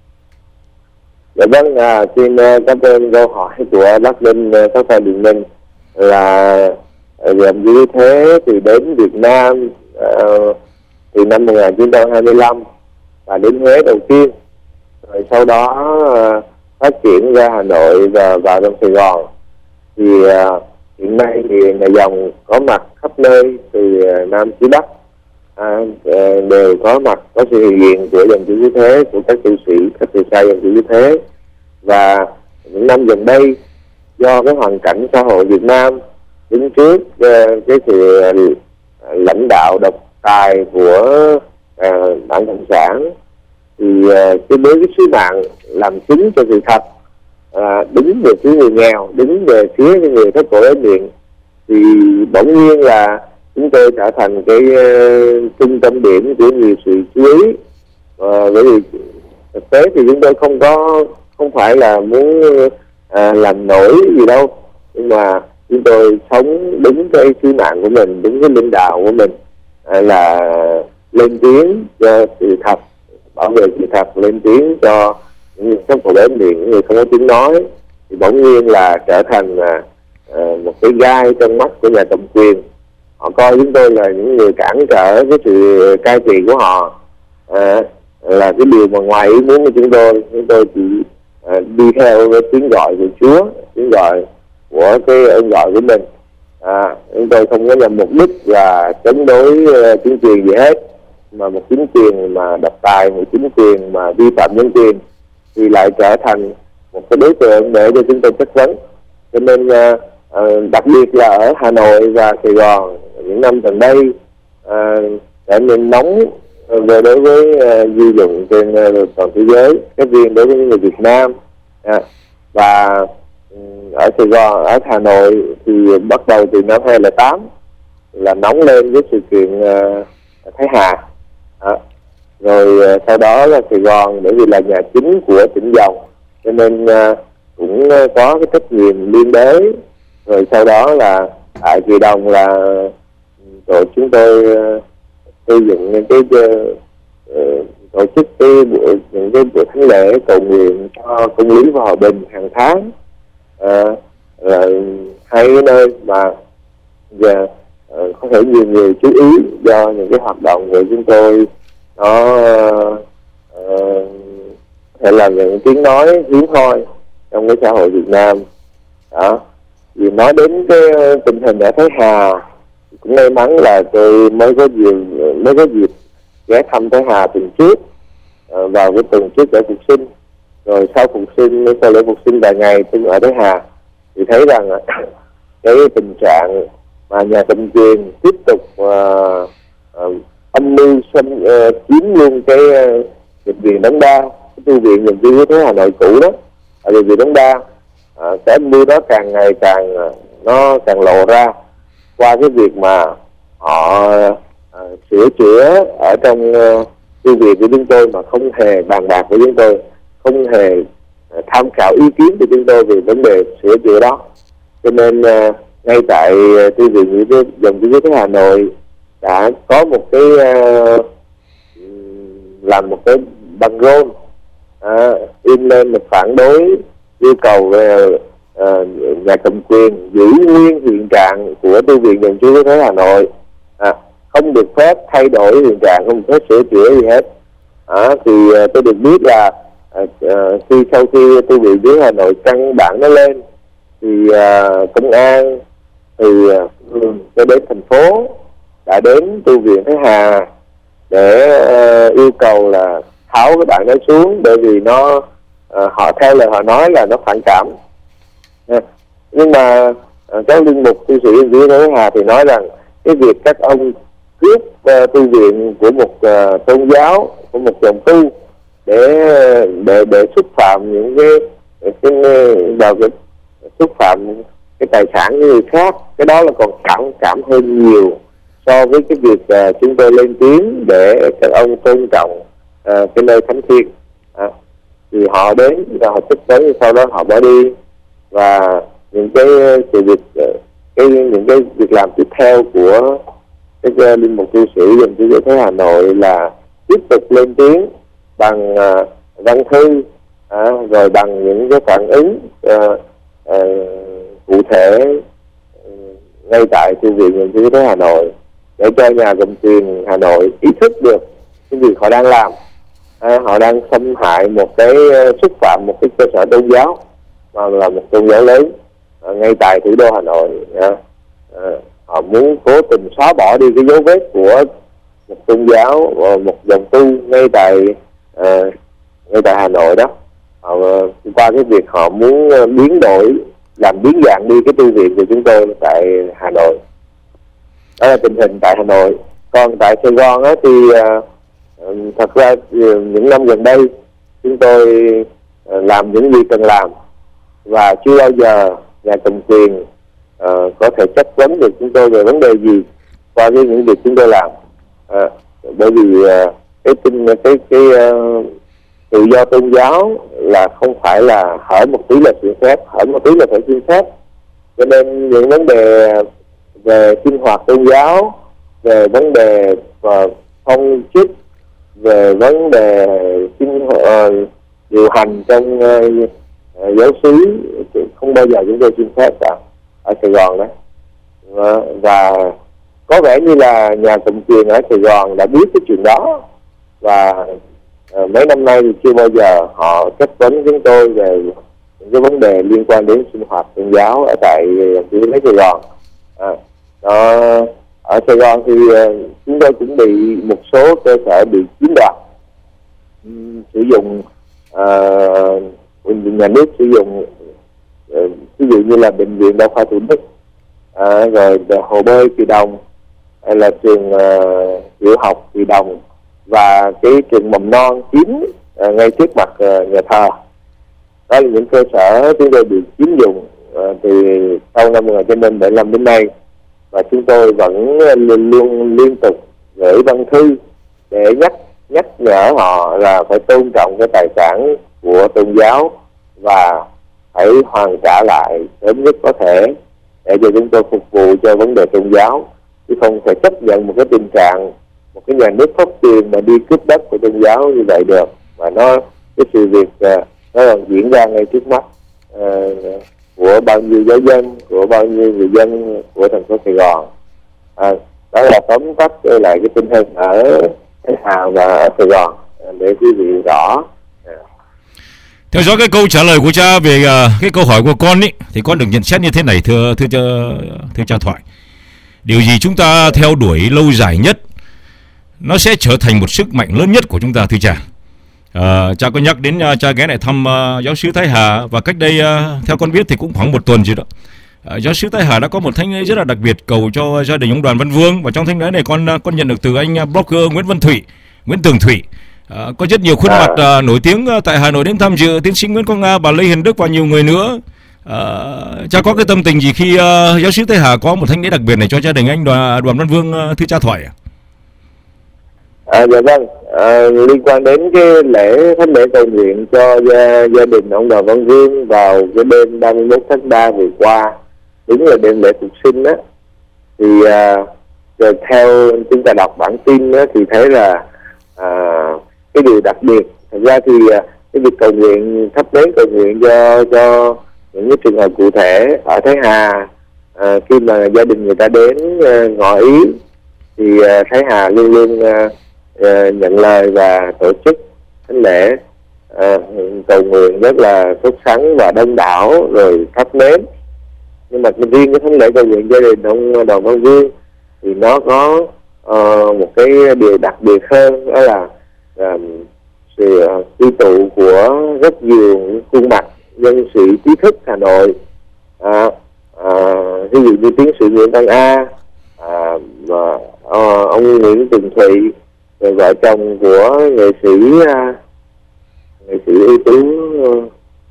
Dạ vâng, à, xin uh, cảm ơn câu hỏi của bác Linh uh, Pháp Thầy Bình Minh là dòng Chúa Thế thì đến Việt Nam uh, từ năm một nghìn chín trăm hai mươi lăm và đến Huế đầu tiên, rồi sau đó uh, phát triển ra Hà Nội và vào trong Sài Gòn. Thì uh, hiện nay thì nhà dòng có mặt khắp nơi từ Nam chí Bắc, à, đều có mặt, có sự hiện diện của dòng chữ Cứu Thế, của các tu sĩ, các thầy trai dòng chữ Cứu Thế. Và những năm gần đây, do cái hoàn cảnh xã hội Việt Nam đứng trước uh, cái sự lãnh đạo độc tài của uh, đảng Cộng sản, thì uh, cái với cái sứ mạng làm chứng cho sự thật, uh, đứng về phía người nghèo, đứng về phía người thất cổ ế miệng, thì bỗng nhiên là chúng tôi trở thành cái uh, trung tâm điểm của nhiều sự chú ý. Uh, bởi vì thực tế thì chúng tôi không có không phải là muốn à, làm nổi gì đâu, nhưng mà chúng tôi sống đúng cái sứ mạng của mình, đúng cái lãnh đạo của mình, à, là lên tiếng cho sự thật, bảo vệ sự thật, lên tiếng cho những người không có đến miệng, những người không có tiếng nói, thì bỗng nhiên là trở thành à, à, một cái gai trong mắt của nhà cầm quyền. Họ coi chúng tôi là những người cản trở cái sự cai trị của họ, à, là cái điều mà ngoài ý muốn của chúng tôi. Chúng tôi chỉ à, đi theo cái tiếng gọi của Chúa, tiếng gọi của cái ơn gọi của mình. À, chúng tôi không có nhằm mục đích là chống đối uh, chính quyền gì hết, mà một chính quyền mà độc tài, một chính quyền mà vi phạm nhân quyền thì lại trở thành một cái đối tượng để cho chúng tôi chất vấn. Cho nên uh, uh, đặc biệt là ở Hà Nội và Sài Gòn những năm gần đây uh, trở nên nóng về đối với uh, dư luận trên uh, toàn thế giới, cái riêng đối với những người Việt Nam. À, và um, ở Sài Gòn, ở Hà Nội thì bắt đầu từ năm hai không không tám là nóng lên với sự kiện uh, Thái Hà. À, rồi uh, sau đó là Sài Gòn bởi vì là nhà chính của tỉnh Dòng, cho nên uh, cũng uh, có cái trách nhiệm liên đới. Rồi sau đó là tại Kỳ Đồng là rồi chúng tôi uh, xây dựng những cái uh, tổ chức cái buổi những cái buổi thánh lễ cầu nguyện cho công lý và hòa bình hàng tháng, uh, uh, hai cái nơi mà giờ uh, có thể nhiều người chú ý do những cái hoạt động của chúng tôi nó uh, thể là những tiếng nói hiếm hoi trong cái xã hội Việt Nam. Đó, vì nói đến cái tình hình ở Thái Hà, cũng may mắn là tôi mới có dịp mới có dịp ghé thăm Thái Hà tuần trước, uh, vào cái tuần trước để phục sinh. Rồi sau phục sinh, sau lễ phục sinh vài ngày tôi ở Thái Hà thì thấy rằng cái tình trạng mà nhà cầm quyền tiếp tục uh, uh, âm mưu xâm uh, chiếm luôn cái uh, bệnh viện Đống Đa, cái tu viện dành cho Thế Hà Nội cũ đó, ở bệnh viện Đống Đa. Uh, cái âm mưu đó càng ngày càng uh, nó càng lộ ra qua cái việc mà họ uh, sửa chữa ở trong uh, tu viện của chúng tôi mà không hề bàn bạc với chúng tôi, không hề uh, tham khảo ý kiến của chúng tôi về vấn đề sửa chữa đó. Cho nên uh, ngay tại uh, tu viện của dòng chữ Thế Hà Nội đã có một cái uh, làm một cái băng rôn uh, in lên một phản đối yêu cầu về uh, nhà cầm quyền giữ nguyên hiện trạng của tu viện dòng chữ Thế Hà Nội, à, không được phép thay đổi hiện trạng, không được phép sửa chữa gì hết. À, thì uh, tôi được biết là uh, uh, khi sau khi tu viện dưới Hà Nội căn bản nó lên thì uh, công an từ uh, cho đến thành phố đã đến tu viện Thái Hà để uh, yêu cầu là tháo cái bản đó xuống, bởi vì nó uh, họ theo lời họ nói là nó phản cảm. Uh, nhưng mà uh, các linh mục tu sĩ dưới Thái Hà thì nói rằng cái việc các ông cướp uh, tu viện của một uh, tôn giáo, của một dòng tu để để để xúc phạm những cái cái vào cái xúc phạm cái tài sản của người khác, cái đó là còn cảm cảm hơn nhiều so với cái việc uh, chúng tôi lên tiếng để các ông tôn trọng uh, cái nơi thánh thiêng. À, thì họ đến và họ chất vấn, sau đó họ bỏ đi. Và những cái sự việc uh, cái những cái việc làm tiếp theo của cái uh, linh mục tu sĩ dòng chữ Thế Hà Nội là tiếp tục lên tiếng bằng uh, văn thư, à, rồi bằng những cái phản ứng uh, uh, cụ thể uh, ngay tại tu viện dòng chữ Thế Hà Nội, để cho nhà cầm quyền Hà Nội ý thức được cái việc họ đang làm. À, họ đang xâm hại một cái, xúc phạm một cái cơ sở tôn giáo mà là một tôn giáo lớn. à, ngay tại thủ đô Hà Nội. À, à, họ muốn cố tình xóa bỏ đi cái dấu vết của một tôn giáo, một dòng tu ngay tại à, ngay tại Hà Nội đó. Họ, qua cái việc họ muốn biến đổi, làm biến dạng đi cái tu viện của chúng tôi tại Hà Nội. Đó là tình hình tại Hà Nội. Còn tại Sài Gòn á, thì à, thật ra những năm gần đây chúng tôi à, làm những gì cần làm, và chưa bao giờ nhà cầm quyền à, có thể chất vấn được chúng tôi về vấn đề gì qua với những việc chúng tôi làm. À, bởi vì à, cái tin cái cái, cái uh, tự do tôn giáo là không phải là hở một tí là xin phép, hở một tí là phải xin phép. Cho nên những vấn đề về sinh hoạt tôn giáo, về vấn đề uh, phong chức, về vấn đề sinh uh, điều hành trong uh, uh, giáo xứ không bao giờ chúng tôi xin phép cả ở Sài Gòn đấy. Và, và có vẻ như là nhà cầm quyền ở Sài Gòn đã biết cái chuyện đó, và uh, mấy năm nay thì chưa bao giờ họ chất vấn chúng tôi về những cái vấn đề liên quan đến sinh hoạt tôn giáo ở tại dưới uh, Sài Gòn. À, đó, ở Sài Gòn thì uh, chúng tôi cũng bị một số cơ sở bị chiếm đoạt, um, sử dụng uh, nhà nước sử dụng uh, ví dụ như là bệnh viện Đa khoa Thủ Đức, uh, rồi hồ bơi Kỳ Đồng, hay là trường uh, tiểu học Kỳ Đồng, và cái trường mầm non chiếm uh, ngay trước mặt uh, nhà thờ. Đó là những cơ sở chúng tôi bị chiếm dụng uh, từ sau năm một nghìn chín trăm bảy mươi lăm đến nay, và chúng tôi vẫn luôn luôn liên tục gửi văn thư để nhắc nhắc nhở họ là phải tôn trọng cái tài sản của tôn giáo và phải hoàn trả lại sớm nhất có thể để cho chúng tôi phục vụ cho vấn đề tôn giáo, chứ không thể chấp nhận một cái tình trạng một cái nhà nước pháp quyền mà đi cướp đất của tôn giáo như vậy được. Và nó cái sự việc nó đang diễn ra ngay trước mắt uh, của bao nhiêu giáo dân, của bao nhiêu người dân của thành phố Sài Gòn. À, đó là tóm tắt lại cái tình hình ở Thái Hà và ở Sài Gòn để quý vị rõ. Theo dõi cái câu trả lời của cha về uh, cái câu hỏi của con ý, thì con được nhận xét như thế này, thưa thưa cha, thưa cha Thoại. Điều gì chúng ta theo đuổi lâu dài nhất, nó sẽ trở thành một sức mạnh lớn nhất của chúng ta, thưa cha. Uh, cha có nhắc đến uh, cha ghé lại thăm uh, giáo sứ Thái Hà, và cách đây uh, theo con biết thì cũng khoảng một tuần gì đó. Uh, giáo sứ Thái Hà đã có một thánh lễ rất là đặc biệt cầu cho gia đình ông Đoàn Văn Vương, và trong thánh lễ này con uh, con nhận được từ anh uh, blogger Nguyễn Văn Thủy, Nguyễn Tường Thủy. Uh, có rất nhiều khuôn mặt uh, nổi tiếng uh, tại Hà Nội đến tham dự, tiến sĩ Nguyễn Quang Nga, bà Lê Hiền Đức và nhiều người nữa. Uh, cha có cái tâm tình gì khi uh, giáo sứ Thái Hà có một thánh lễ đặc biệt này cho gia đình anh Đoàn, Đoàn Văn Vương, uh, thưa cha Thoại ạ? À, dạ vâng, à, liên quan đến cái lễ thánh lễ cầu nguyện cho gia, gia đình ông Đoàn Văn Vương vào cái đêm ba mươi mốt tháng ba vừa qua, đúng là đêm lễ phục sinh á, thì à, rồi theo chúng ta đọc bản tin á, thì thấy là à, cái điều đặc biệt. Thật ra thì à, cái việc cầu nguyện, thắp nến cầu nguyện cho cho những cái trường hợp cụ thể ở Thái Hà, à, khi mà gia đình người ta đến à, ngỏ ý, thì à, Thái Hà luôn luôn à, Uh, nhận lời và tổ chức thánh lễ uh, cầu nguyện rất là sốt sắng và đông đảo, rồi thắp nến. Nhưng mà riêng cái thánh lễ cầu nguyện gia đình ông Đoàn Văn Vương thì nó có uh, một cái điều đặc biệt hơn, đó là uh, sự quy uh, tụ của rất nhiều khuôn mặt nhân sĩ trí thức Hà Nội, uh, uh, ví dụ như tiến sĩ Nguyễn Văn A, uh, và uh, ông Nguyễn Tường Thụy, rồi vợ chồng của nghệ sĩ uh, nghệ sĩ ưu tú uh,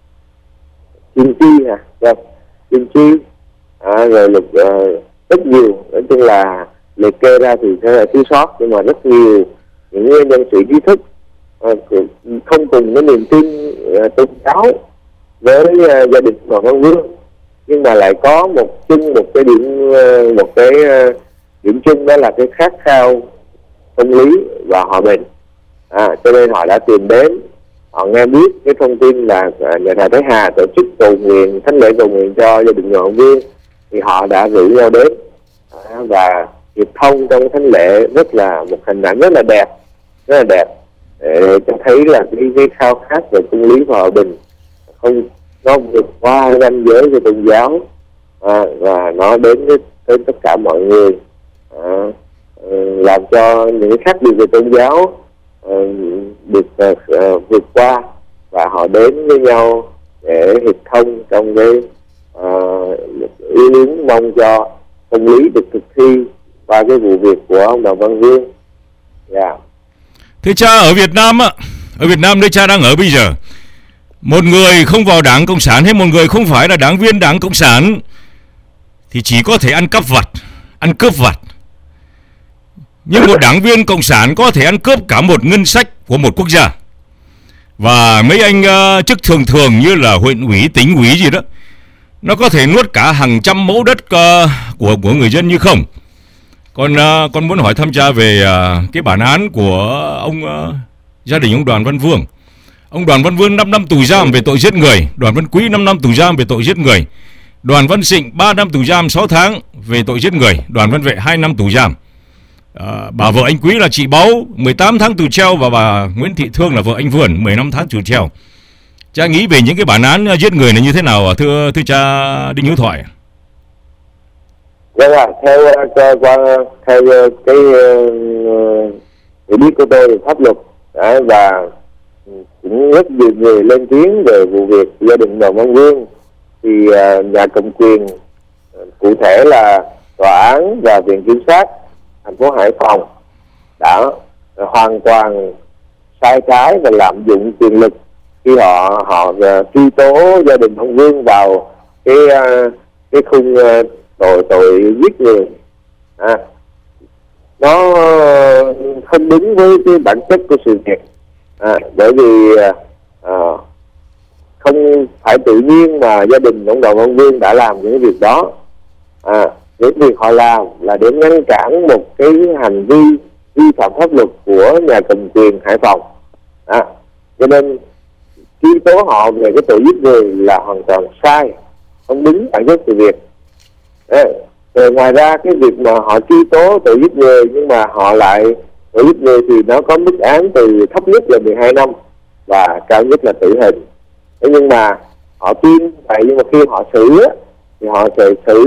Kim Chi à, vâng, Kim Chi, à, rồi lục uh, rất nhiều, nói chung là liệt kê ra thì sẽ là thiếu sót, nhưng mà rất nhiều những nhân sĩ trí thức uh, không cùng cái niềm tin uh, tôn giáo với uh, gia đình Đoàn Văn Vương, nhưng mà lại có một chung một cái điểm uh, một cái uh, điểm chung, đó là cái khát khao công lý và hòa bình. À, cho nên họ đã tìm đến, họ nghe biết cái thông tin là nhà thờ Thái Hà tổ chức cầu nguyện, thánh lễ cầu nguyện cho gia đình Đoàn Viên, thì họ đã rủ nhau đến, à, và hiệp thông trong thánh lễ rất là một hình ảnh rất là đẹp, rất là đẹp, để cho thấy là cái, cái khao khát về công lý và hòa bình không nó vượt qua ranh giới của tôn giáo, à, và nó đến với, đến tất cả mọi người, à, làm cho những cái khác biệt về tôn giáo à, được à, vượt qua và họ đến với nhau để hiệp thông trong cái à, ý hướng mong cho công lý được thực thi qua cái vụ việc của ông Đoàn Văn Vương. Dạ. Yeah. Thưa cha, ở Việt Nam á, ở Việt Nam nơi cha đang ở bây giờ, một người không vào Đảng Cộng sản hay một người không phải là đảng viên Đảng Cộng sản thì chỉ có thể ăn cắp vặt, ăn cướp vặt. Nhưng một đảng viên Cộng sản có thể ăn cướp cả một ngân sách của một quốc gia. Và mấy anh uh, chức thường thường như là huyện ủy, tỉnh ủy gì đó, nó có thể nuốt cả hàng trăm mẫu đất uh, của của người dân như không. Còn uh, con muốn hỏi thăm cha về uh, cái bản án của ông uh, gia đình ông Đoàn Văn Vương. Ông Đoàn Văn Vương năm năm tù giam về tội giết người, Đoàn Văn Quý năm năm tù giam về tội giết người, Đoàn Văn Sịnh ba năm tù giam sáu tháng về tội giết người, Đoàn Văn Vệ hai năm tù giam. À, bà vợ anh Quý là chị Báu mười tám tháng tù treo và bà Nguyễn Thị Thương là vợ anh Vườn mười năm tháng tù treo. Cha nghĩ về những cái bản án giết người này như thế nào thưa thưa cha Đinh Hữu Thoại? Vâng ạ, theo qua theo cái hiểu biết của tôi về pháp luật à, và cũng rất nhiều người lên tiếng về vụ việc gia đình Đoàn Văn Vương thì uh, nhà cầm quyền uh, cụ thể là tòa án và viện kiểm sát thành phố Hải Phòng đã uh, hoàn toàn sai trái và lạm dụng quyền lực khi họ họ uh, truy tố gia đình ông Vương vào cái uh, cái khung uh, tội tội giết người. À, nó uh, không đúng với cái bản chất của sự việc. À, bởi vì à, không phải tự nhiên mà gia đình ông Đoàn Văn Vương đã làm những việc đó. À, những việc họ làm là để ngăn cản một cái hành vi vi phạm pháp luật của nhà cầm quyền Hải Phòng. À, cho nên truy tố họ về cái tội giết người là hoàn toàn sai, không đúng bản chất sự việc. À, rồi ngoài ra cái việc mà họ truy tố tội giết người nhưng mà họ lại tội giết người thì nó có mức án từ thấp nhất là mười hai năm và cao nhất là tử hình. Thế nhưng mà họ tuyên vậy nhưng mà khi họ xử á, thì họ sẽ xử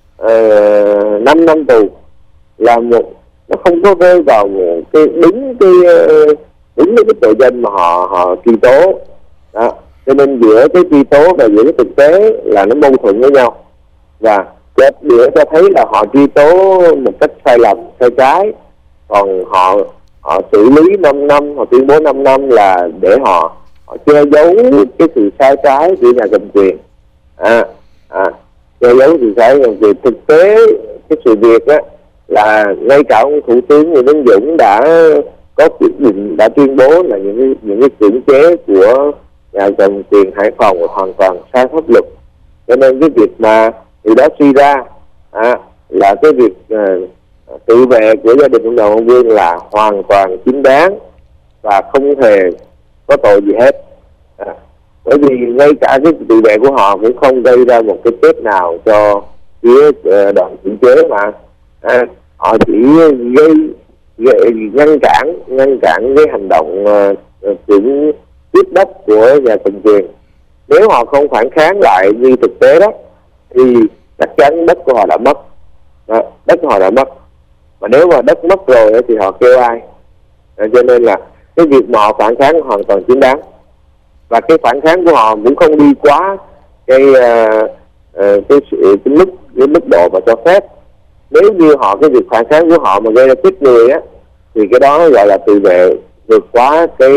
uh, năm năm tù, là một nó không có rơi vào một cái đúng cái đúng với cái tội danh mà họ họ truy tố. Đó. Cho nên giữa cái truy tố và giữa cái thực tế là nó mâu thuẫn với nhau, và cái điều cho thấy là họ truy tố một cách sai lầm, sai trái. Còn họ họ xử lý năm năm, họ tuyên bố năm năm là để họ họ che giấu cái sự sai trái của nhà cầm quyền. À, à, che giấu sự sai cầm quyền. Thực tế cái sự việc á là ngay cả ông Thủ tướng Nguyễn Tấn Dũng đã có quyết định, đã tuyên bố là những cái, những cái cưỡng chế của nhà cầm quyền Hải Phòng hoàn toàn sai pháp luật. Cho nên cái việc mà từ đó suy ra à, là cái việc à, tự vệ của gia đình ông Đoàn Văn Vương là hoàn toàn chính đáng và không hề có tội gì hết. À, bởi vì ngay cả cái tự vệ của họ cũng không gây ra một cái chết nào cho phía uh, đoàn kiểm chế mà. À, họ chỉ gây, gây ngăn cản ngăn cản cái hành động uh, cưỡng tiếp đất của nhà cầm quyền. Nếu họ không phản kháng lại như thực tế đó thì chắc chắn đất của họ đã mất. À, đất của họ đã mất. Mà nếu mà đất mất rồi thì họ kêu ai? À, cho nên là cái việc mà họ phản kháng hoàn toàn chính đáng, và cái phản kháng của họ cũng không đi quá cái uh, uh, cái, cái, cái mức cái mức độ mà cho phép. Nếu như họ cái việc phản kháng của họ mà gây ra chết người á thì cái đó gọi là tự vệ vượt quá cái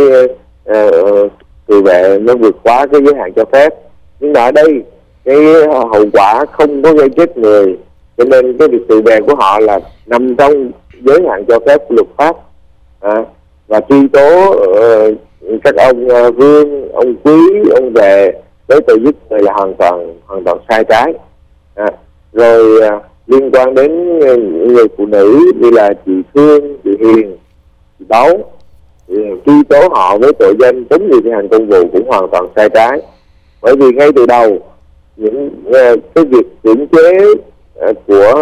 uh, tự vệ nó vượt quá cái giới hạn cho phép. Nhưng mà ở đây cái hậu quả không có gây chết người, cho nên cái việc tự vệ của họ là nằm trong giới hạn cho phép của luật pháp. À, và truy tố uh, các ông uh, Vương, ông Quý, ông Vệ với tội giết người là hoàn toàn hoàn toàn sai trái. À, rồi uh, liên quan đến những người phụ nữ như là chị Thương, chị Hiền, chị Báu, truy tố họ với tội danh chống người thi hành công vụ cũng hoàn toàn sai trái. Bởi vì ngay từ đầu những uh, cái việc cưỡng chế uh, của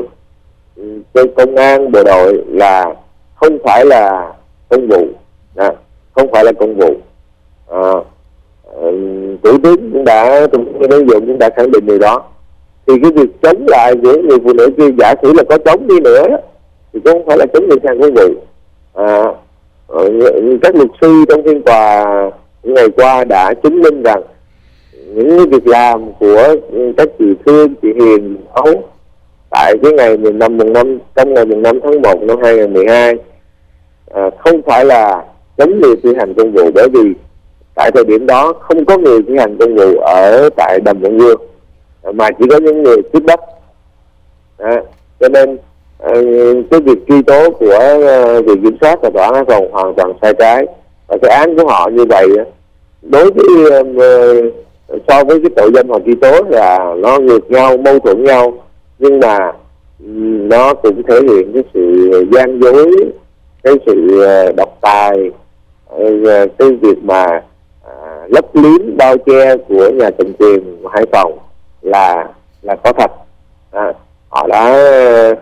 uh, công an, bộ đội là không phải là công vụ, à, không phải là công vụ. À, Thủ tướng cũng đã, Thủ tướng Nguyễn Tấn Dũng cũng đã khẳng định điều đó. thì cái việc chống lại của người phụ nữ kia, giả sử là có chống đi nữa thì cũng không phải là chống người thi hành công vụ. À, các luật sư trong phiên tòa những ngày qua đã chứng minh rằng những việc làm của các chị Thương, chị Hiền, Ấu tại cái ngày mùng năm mùng năm trong ngày mùng năm tháng một năm hai nghìn mười hai à, không phải là chống người thi hành công vụ, bởi vì tại thời điểm đó không có người thi hành công vụ ở tại Đầm Nại Vương, mà chỉ có những người tiếp đất. À, cho nên à, cái việc truy tố của uh, viện kiểm sát và tòa án Hải Phòng hoàn toàn sai trái, và cái án của họ như vậy đối với uh, so với cái tội danh họ truy tố là nó ngược nhau, mâu thuẫn nhau, nhưng mà um, nó cũng thể hiện cái sự gian dối, cái sự uh, độc tài, uh, cái việc mà uh, lấp liếm bao che của nhà cầm quyền Hải Phòng là là có thật. À, họ đã uh,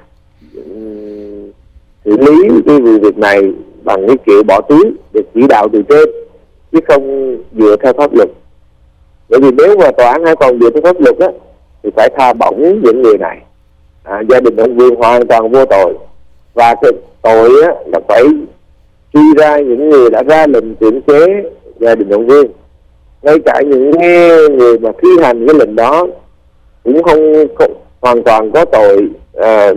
xử lý cái vụ việc này bằng cái kiểu bỏ túi được chỉ đạo từ trên, chứ không dựa theo pháp luật. Bởi vì nếu mà tòa án Hải Phòng dựa theo pháp luật á thì phải tha bổng những người này. À, gia đình ông Vương hoàn toàn vô tội, và cái tội á là phải truy ra những người đã ra lệnh cưỡng chế gia đình ông Vương. Ngay cả những người mà thi hành cái lệnh đó cũng không, không hoàn toàn có tội à,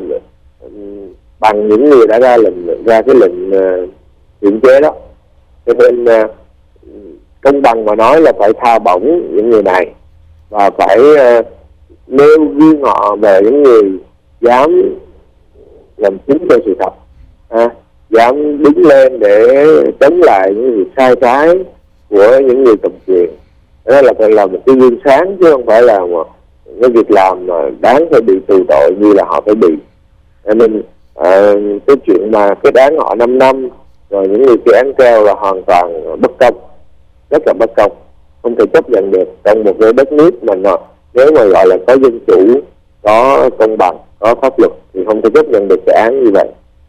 bằng những người đã ra lệnh ra cái lệnh uh, cưỡng chế đó. Cho nên uh, công bằng mà nói là phải tha bổng những người này, và phải uh, nêu gương họ về những người dám làm chứng cho sự thật, à, dám đứng lên để chống lại những việc sai trái của những người cầm quyền. Đó là phải là một cái gương sáng, chứ không phải là một cái việc làm mà đáng phải bị tù tội như là họ phải bị. Cho nên à, cái chuyện mà cái đáng họ năm năm rồi những người kia án treo là hoàn toàn bất công, rất là bất công, không thể chấp nhận được trong một cái đất nước mà nó, nếu mà gọi là có dân chủ, có công bằng, có pháp luật thì không thể chấp nhận được cái án như vậy.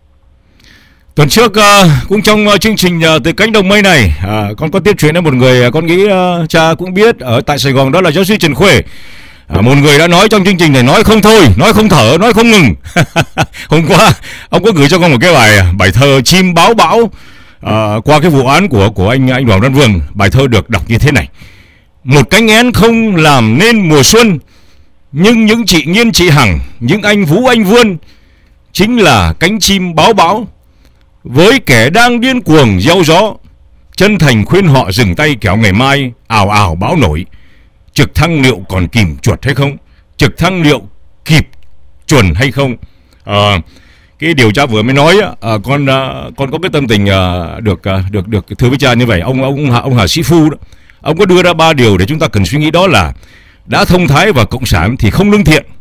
Tuần trước uh, cũng trong uh, chương trình uh, Từ Cánh Đồng Mây này, uh, con có tiếp chuyện với một người uh, con nghĩ uh, cha cũng biết ở tại Sài Gòn, đó là giáo sư Trần Khuê. À, một người đã nói trong chương trình này, nói không thôi, nói không thở, nói không ngừng. Hôm qua ông có gửi cho con một cái bài bài thơ Chim Báo Bão à, qua cái vụ án của của anh anh Đoàn Văn Vương. Bài thơ được đọc như thế này: một cánh én không làm nên mùa xuân, nhưng những chị Nghiên chị Hằng, những anh Vũ anh Vươn chính là cánh chim báo bão. Với kẻ đang điên cuồng gieo gió, chân thành khuyên họ dừng tay, kéo ngày mai ào ào bão nổi. Trực thăng liệu còn kìm chuột hay không? Trực thăng liệu kịp chuồn hay không? À, cái điều cha vừa mới nói, à, con à, con có cái tâm tình à, được à, được được thưa với cha như vậy. Ông ông ông, ông Hà Sĩ Phu đó, ông có đưa ra ba điều để chúng ta cần suy nghĩ, đó là đã thông thái và cộng sản thì không lương thiện.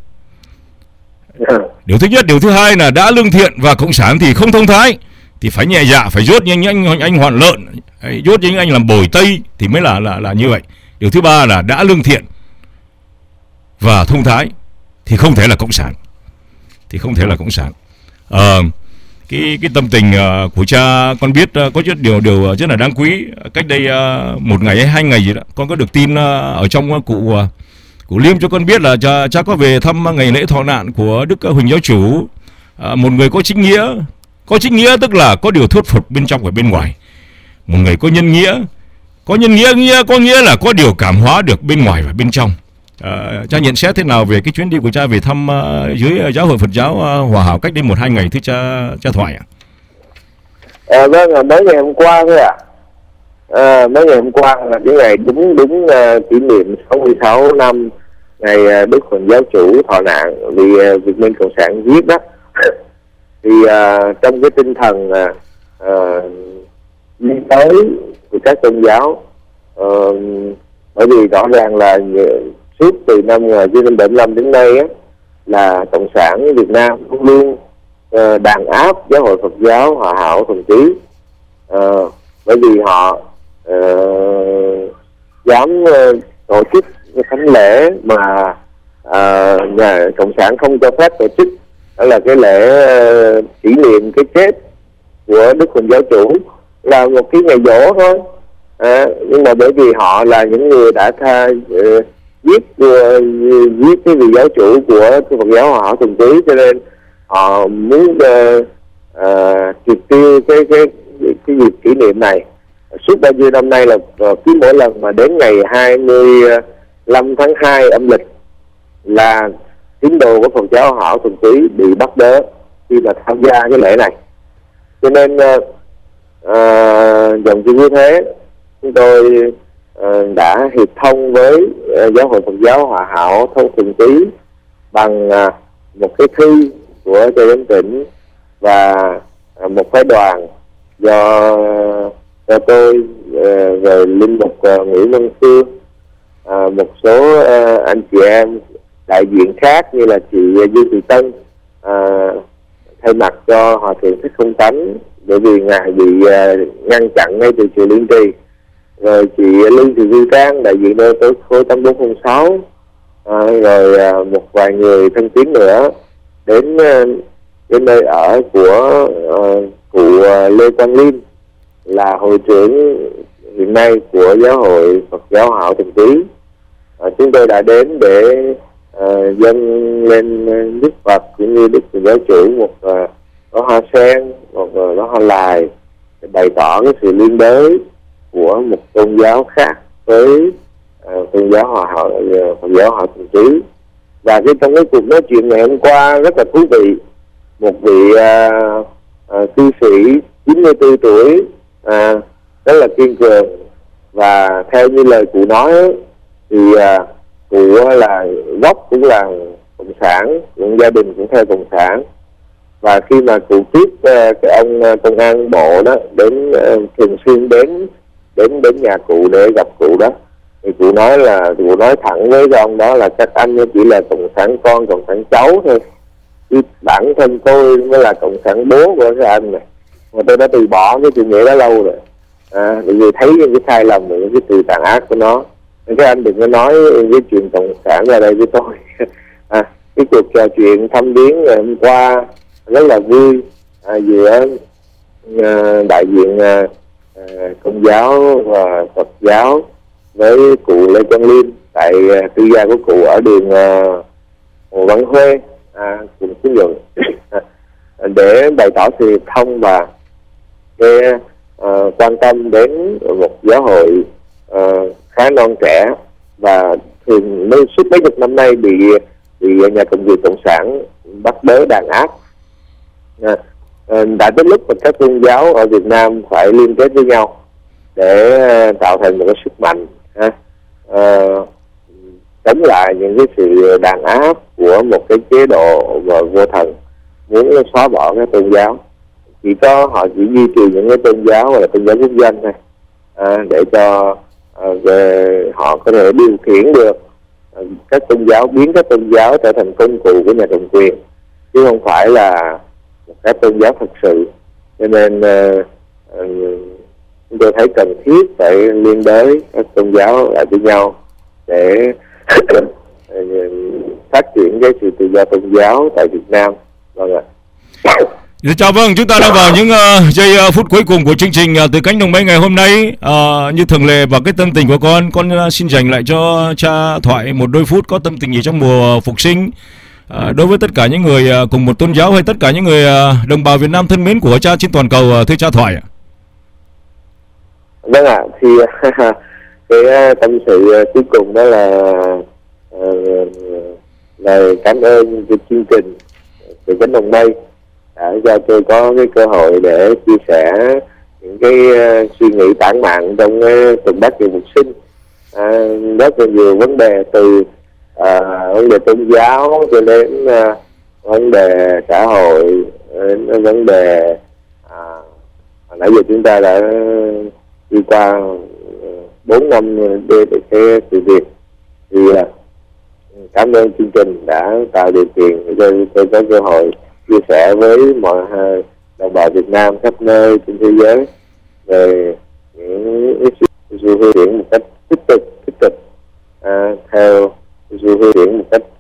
Điều thứ nhất. Điều thứ hai là đã lương thiện và cộng sản thì không thông thái, thì phải nhẹ dạ, phải dốt như anh anh anh Hoàn Lợn, dốt như anh làm Bồi Tây thì mới là là là như vậy. Điều thứ ba là đã lương thiện và thông thái thì không thể là cộng sản, thì không thể là cộng sản. À, cái cái tâm tình uh, của cha con biết uh, có rất điều điều rất là đáng quý. Cách đây uh, một ngày hay hai ngày gì đó, con có được tin uh, ở trong uh, cụ uh, cụ Liêm cho con biết là cha cha có về thăm ngày lễ thọ nạn của Đức Huỳnh Giáo Chủ. Uh, một người có chính nghĩa, có chính nghĩa tức là có điều thuyết phục bên trong và bên ngoài. Một người có nhân nghĩa, có nhân nghĩa nghĩa có nghĩa là có điều cảm hóa được bên ngoài và bên trong. À, cha nhận xét thế nào về cái chuyến đi của cha về thăm uh, dưới giáo hội Phật giáo uh, Hòa Hảo cách đây một hai ngày thưa cha cha Thoại ạ? À, vâng, à, mấy ngày hôm qua thôi ạ. À. À, mấy ngày hôm qua là cái ngày đúng đúng uh, kỷ niệm sáu mươi sáu năm ngày uh, Đức Huỳnh Giáo Chủ thọ nạn vì uh, Việt Minh Cộng sản giết đó. Thì uh, trong cái tinh thần uh, uh, đi tới của các tôn giáo, uh, bởi vì rõ ràng là suốt từ năm một nghìn chín trăm bảy mươi lăm đến nay á, là Cộng sản Việt Nam luôn luôn uh, đàn áp giáo hội Phật giáo Hòa Hảo Thuần Trí, uh, bởi vì họ uh, dám uh, tổ chức cái thánh lễ mà uh, nhà Cộng sản không cho phép tổ chức, đó là cái lễ uh, kỷ niệm cái chết của Đức Huỳnh Giáo Chủ, là một cái ngày giỗ thôi. À, nhưng mà bởi vì họ là những người đã tha, uh, giết của, giết cái vị giáo chủ của cái Phật giáo Hòa Hảo Thuần Túy, cho nên họ muốn uh, uh, triệt tiêu cái cái cái dịp kỷ niệm này. Suốt bao nhiêu năm nay là uh, cứ mỗi lần mà đến ngày hai mươi lăm tháng hai âm lịch là tín đồ của Phật giáo Hòa Hảo Thuần Túy bị bắt bớ khi mà tham gia cái lễ này. Cho nên uh, uh, dòng như thế chúng tôi uh, đã hiệp thông với uh, giáo hội Phật giáo Hòa Hảo Thuần Túy bằng uh, một cái thư của Chợ Giám tỉnh và uh, một phái đoàn do do tôi uh, rồi linh mục uh, Nguyễn Văn Phương, uh, một số uh, anh chị em đại diện khác như là chị Dương Thị Tân uh, thay mặt cho Hòa thượng Thích Không Tánh, bởi vì ngài bị uh, ngăn chặn ngay từ chùa Liên Trì. Rồi chị Lương Thị Duy Trang đại diện nơi tối khối tám bốn không sáu, à, rồi uh, một vài người thân tín nữa đến uh, đến nơi ở của uh, cụ uh, Lê Quang Liêm, là hội trưởng hiện nay của giáo hội Phật giáo Hòa Hảo Thuần Túy. À, chúng tôi đã đến để uh, dâng lên Đức Phật cũng như Đức Giáo chủ một uh, có hoa sen, một uh, đó hoa lài, để bày tỏ cái sự liên đới của một tôn giáo khác với uh, tôn giáo Hòa Hảo uh, Phật giáo Hòa Hảo Thuần Túy. Và cái trong cái cuộc nói chuyện ngày hôm qua rất là thú vị, một vị uh, uh, cư sĩ chín mươi tư tuổi, uh, rất là kiên cường, và theo như lời cụ nói thì uh, cụ là gốc cũng là cộng sản, cũng gia đình cũng theo cộng sản. Và khi mà cụ tiếp uh, cái ông uh, công an bộ đó đến uh, thường xuyên đến đến đến nhà cụ để gặp cụ đó, thì cụ nói là cụ nói thẳng với ông đó là các anh chỉ là cộng sản con, cộng sản cháu thôi, chứ bản thân tôi mới là cộng sản bố của các anh này, mà tôi đã từ bỏ cái chủ nghĩa đó lâu rồi. À, bởi vì thấy những cái sai lầm, những cái sự tàn ác của nó, nên các anh đừng có nói cái chuyện cộng sản ra đây với tôi. À, cái cuộc trò chuyện thăm viếng ngày hôm qua rất là vui, à, giữa à, đại diện à, à, Công giáo và Phật giáo với cụ Lê Quang Liêm tại à, tư gia của cụ ở đường à, Hồ Văn Huê, à, cùng Phú Nhuận, à, để bày tỏ sự hiệp thông và cái uh, quan tâm đến một giáo hội uh, khá non trẻ và thường mới suốt mấy chục năm nay bị bị nhà cầm quyền cộng sản bắt bớ đàn áp. À, uh, đã đến lúc mà các tôn giáo ở Việt Nam phải liên kết với nhau để uh, tạo thành một cái sức mạnh, uh, uh, chống lại những cái sự đàn áp của một cái chế độ và vô thần muốn xóa bỏ cái tôn giáo. Chỉ có họ chỉ duy trì những cái tôn giáo là tôn giáo quốc dân thôi, à, để cho à, về họ có thể điều khiển được à, các tôn giáo, biến các tôn giáo trở thành công cụ của nhà cầm quyền, chứ không phải là một cái tôn giáo thật sự. Cho nên à, à, chúng tôi thấy cần thiết phải liên đới các tôn giáo lại với nhau để phát triển cái sự tự do tôn giáo tại Việt Nam. Vâng ạ. Dạ, chào vâng, chúng ta đã vào những uh, giây uh, phút cuối cùng của chương trình uh, từ cánh đồng mây ngày hôm nay. Uh, như thường lệ và cái tâm tình của con, con uh, xin dành lại cho cha Thoại một đôi phút có tâm tình gì trong mùa phục sinh. Uh, đối với tất cả những người uh, cùng một tôn giáo hay tất cả những người uh, đồng bào Việt Nam thân mến của cha trên toàn cầu, uh, thưa cha Thoại ạ. Vâng ạ, thì cái tâm sự cuối cùng đó là uh, lời cảm ơn cái chương trình từ cánh đồng mây đã cho tôi có cái cơ hội để chia sẻ những cái uh, suy nghĩ tản mạn trong uh, tuần bát kỳ phục sinh. Uh, rất là nhiều vấn đề, từ uh, vấn đề tôn giáo cho đến uh, vấn đề xã hội, đến vấn đề uh, hồi nãy giờ chúng ta đã đi qua bốn năm để cái sự việc. Thì uh, cảm ơn chương trình đã tạo điều kiện cho tôi có cơ hội chia sẻ với mọi đồng bào Việt Nam khắp nơi trên thế giới về những sự phát triển một cách tích cực, tích cực à, theo sự phát triển một cách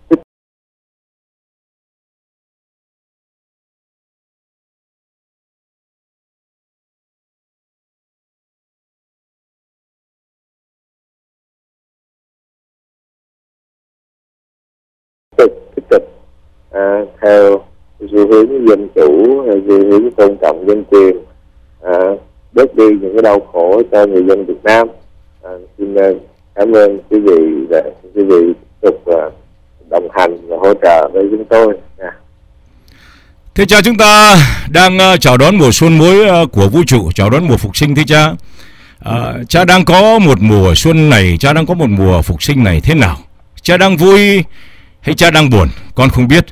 à, theo xu hướng dân chủ, hay xu hướng tôn trọng nhân quyền, à, bớt đi những cái đau khổ cho người dân Việt Nam. À, xin uh, cảm ơn quý vị và quý vị tiếp tục uh, đồng hành và hỗ trợ với chúng tôi. À. Thưa cha, chúng ta đang uh, chào đón mùa xuân mới uh, của vũ trụ, chào đón mùa phục sinh. Thưa cha, uh, cha đang có một mùa xuân này, cha đang có một mùa phục sinh này thế nào? Cha đang vui hay cha đang buồn? Con không biết,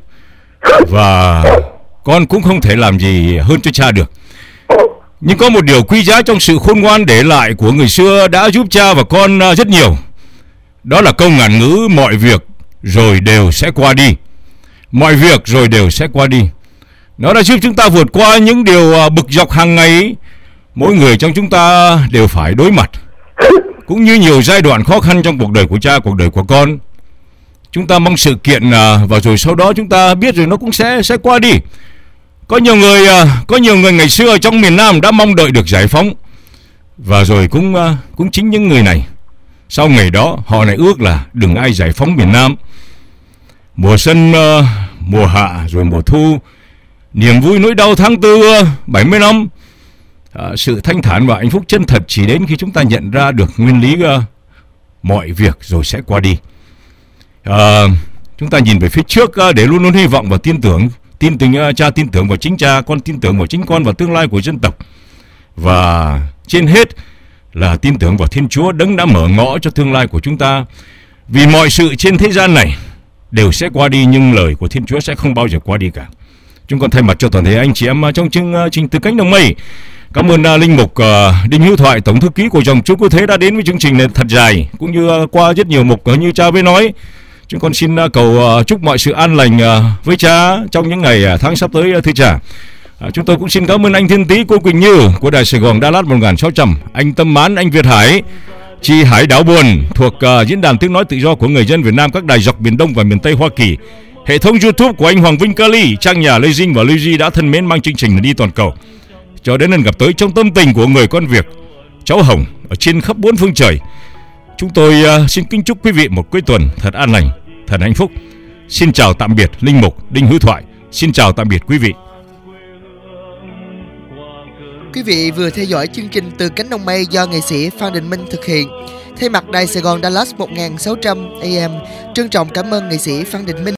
và con cũng không thể làm gì hơn cho cha được. Nhưng có một điều quý giá trong sự khôn ngoan để lại của người xưa đã giúp cha và con rất nhiều. Đó là câu ngạn ngữ mọi việc rồi đều sẽ qua đi. Mọi việc rồi đều sẽ qua đi. Nó đã giúp chúng ta vượt qua những điều bực dọc hàng ngày mỗi người trong chúng ta đều phải đối mặt, cũng như nhiều giai đoạn khó khăn trong cuộc đời của cha, cuộc đời của con. Chúng ta mong sự kiện và rồi sau đó chúng ta biết rồi nó cũng sẽ sẽ qua đi. Có nhiều người có nhiều người ngày xưa ở trong miền Nam đã mong đợi được giải phóng, và rồi cũng cũng chính những người này sau ngày đó họ lại ước là đừng ai giải phóng miền Nam. Mùa xuân, mùa hạ rồi mùa thu, niềm vui nỗi đau tháng tư bảy mươi năm, à, sự thanh thản và hạnh phúc chân thật chỉ đến khi chúng ta nhận ra được nguyên lý uh, mọi việc rồi sẽ qua đi. À, chúng ta nhìn về phía trước uh, để luôn luôn hy vọng và tin tưởng. Tin tưởng uh, cha tin tưởng vào chính cha, con tin tưởng vào chính con và tương lai của dân tộc. Và trên hết là tin tưởng vào Thiên Chúa đấng đã mở ngõ cho tương lai của chúng ta. Vì mọi sự trên thế gian này đều sẽ qua đi, nhưng lời của Thiên Chúa sẽ không bao giờ qua đi cả. Chúng con thay mặt cho toàn thể anh chị em trong chương trình Từ Cánh Đồng Mây, cảm ơn uh, linh mục uh, Đinh Hữu Thoại, tổng thư ký của dòng Chúa Cứu Thế đã đến với chương trình này thật dài, cũng như uh, qua rất nhiều mục uh, như cha mới nói. Chúng con xin uh, cầu uh, chúc mọi sự an lành uh, với cha trong những ngày uh, tháng sắp tới, uh, thưa cha. Uh, chúng tôi cũng xin cảm ơn anh Thiên Tý, cô Quỳnh Như của Đài Sài Gòn Đà Lạt một nghìn sáu trăm, anh Tâm Mán, anh Việt Hải, chị Hải Đảo Buồn thuộc uh, diễn đàn tiếng nói tự do của người dân Việt Nam, các đài dọc miền Đông và miền Tây Hoa Kỳ, hệ thống YouTube của anh Hoàng Vinh Cali, trang nhà Lê Dinh và Lê Duy đã thân mến mang chương trình đi toàn cầu cho đến lần gặp tới trong tâm tình của người con Việt, cháu Hồng ở trên khắp bốn phương trời. Chúng tôi uh, xin kính chúc quý vị một cuối tuần thật an lành, thật hạnh phúc. Xin chào tạm biệt linh mục Đinh Hữu Thoại. Xin chào tạm biệt quý vị. Quý vị vừa theo dõi chương trình Từ Cánh Đồng Mây do nghệ sĩ Phan Đình Minh thực hiện. Thay mặt Đài Sài Gòn Dallas một nghìn sáu trăm A M, trân trọng cảm ơn nghệ sĩ Phan Đình Minh.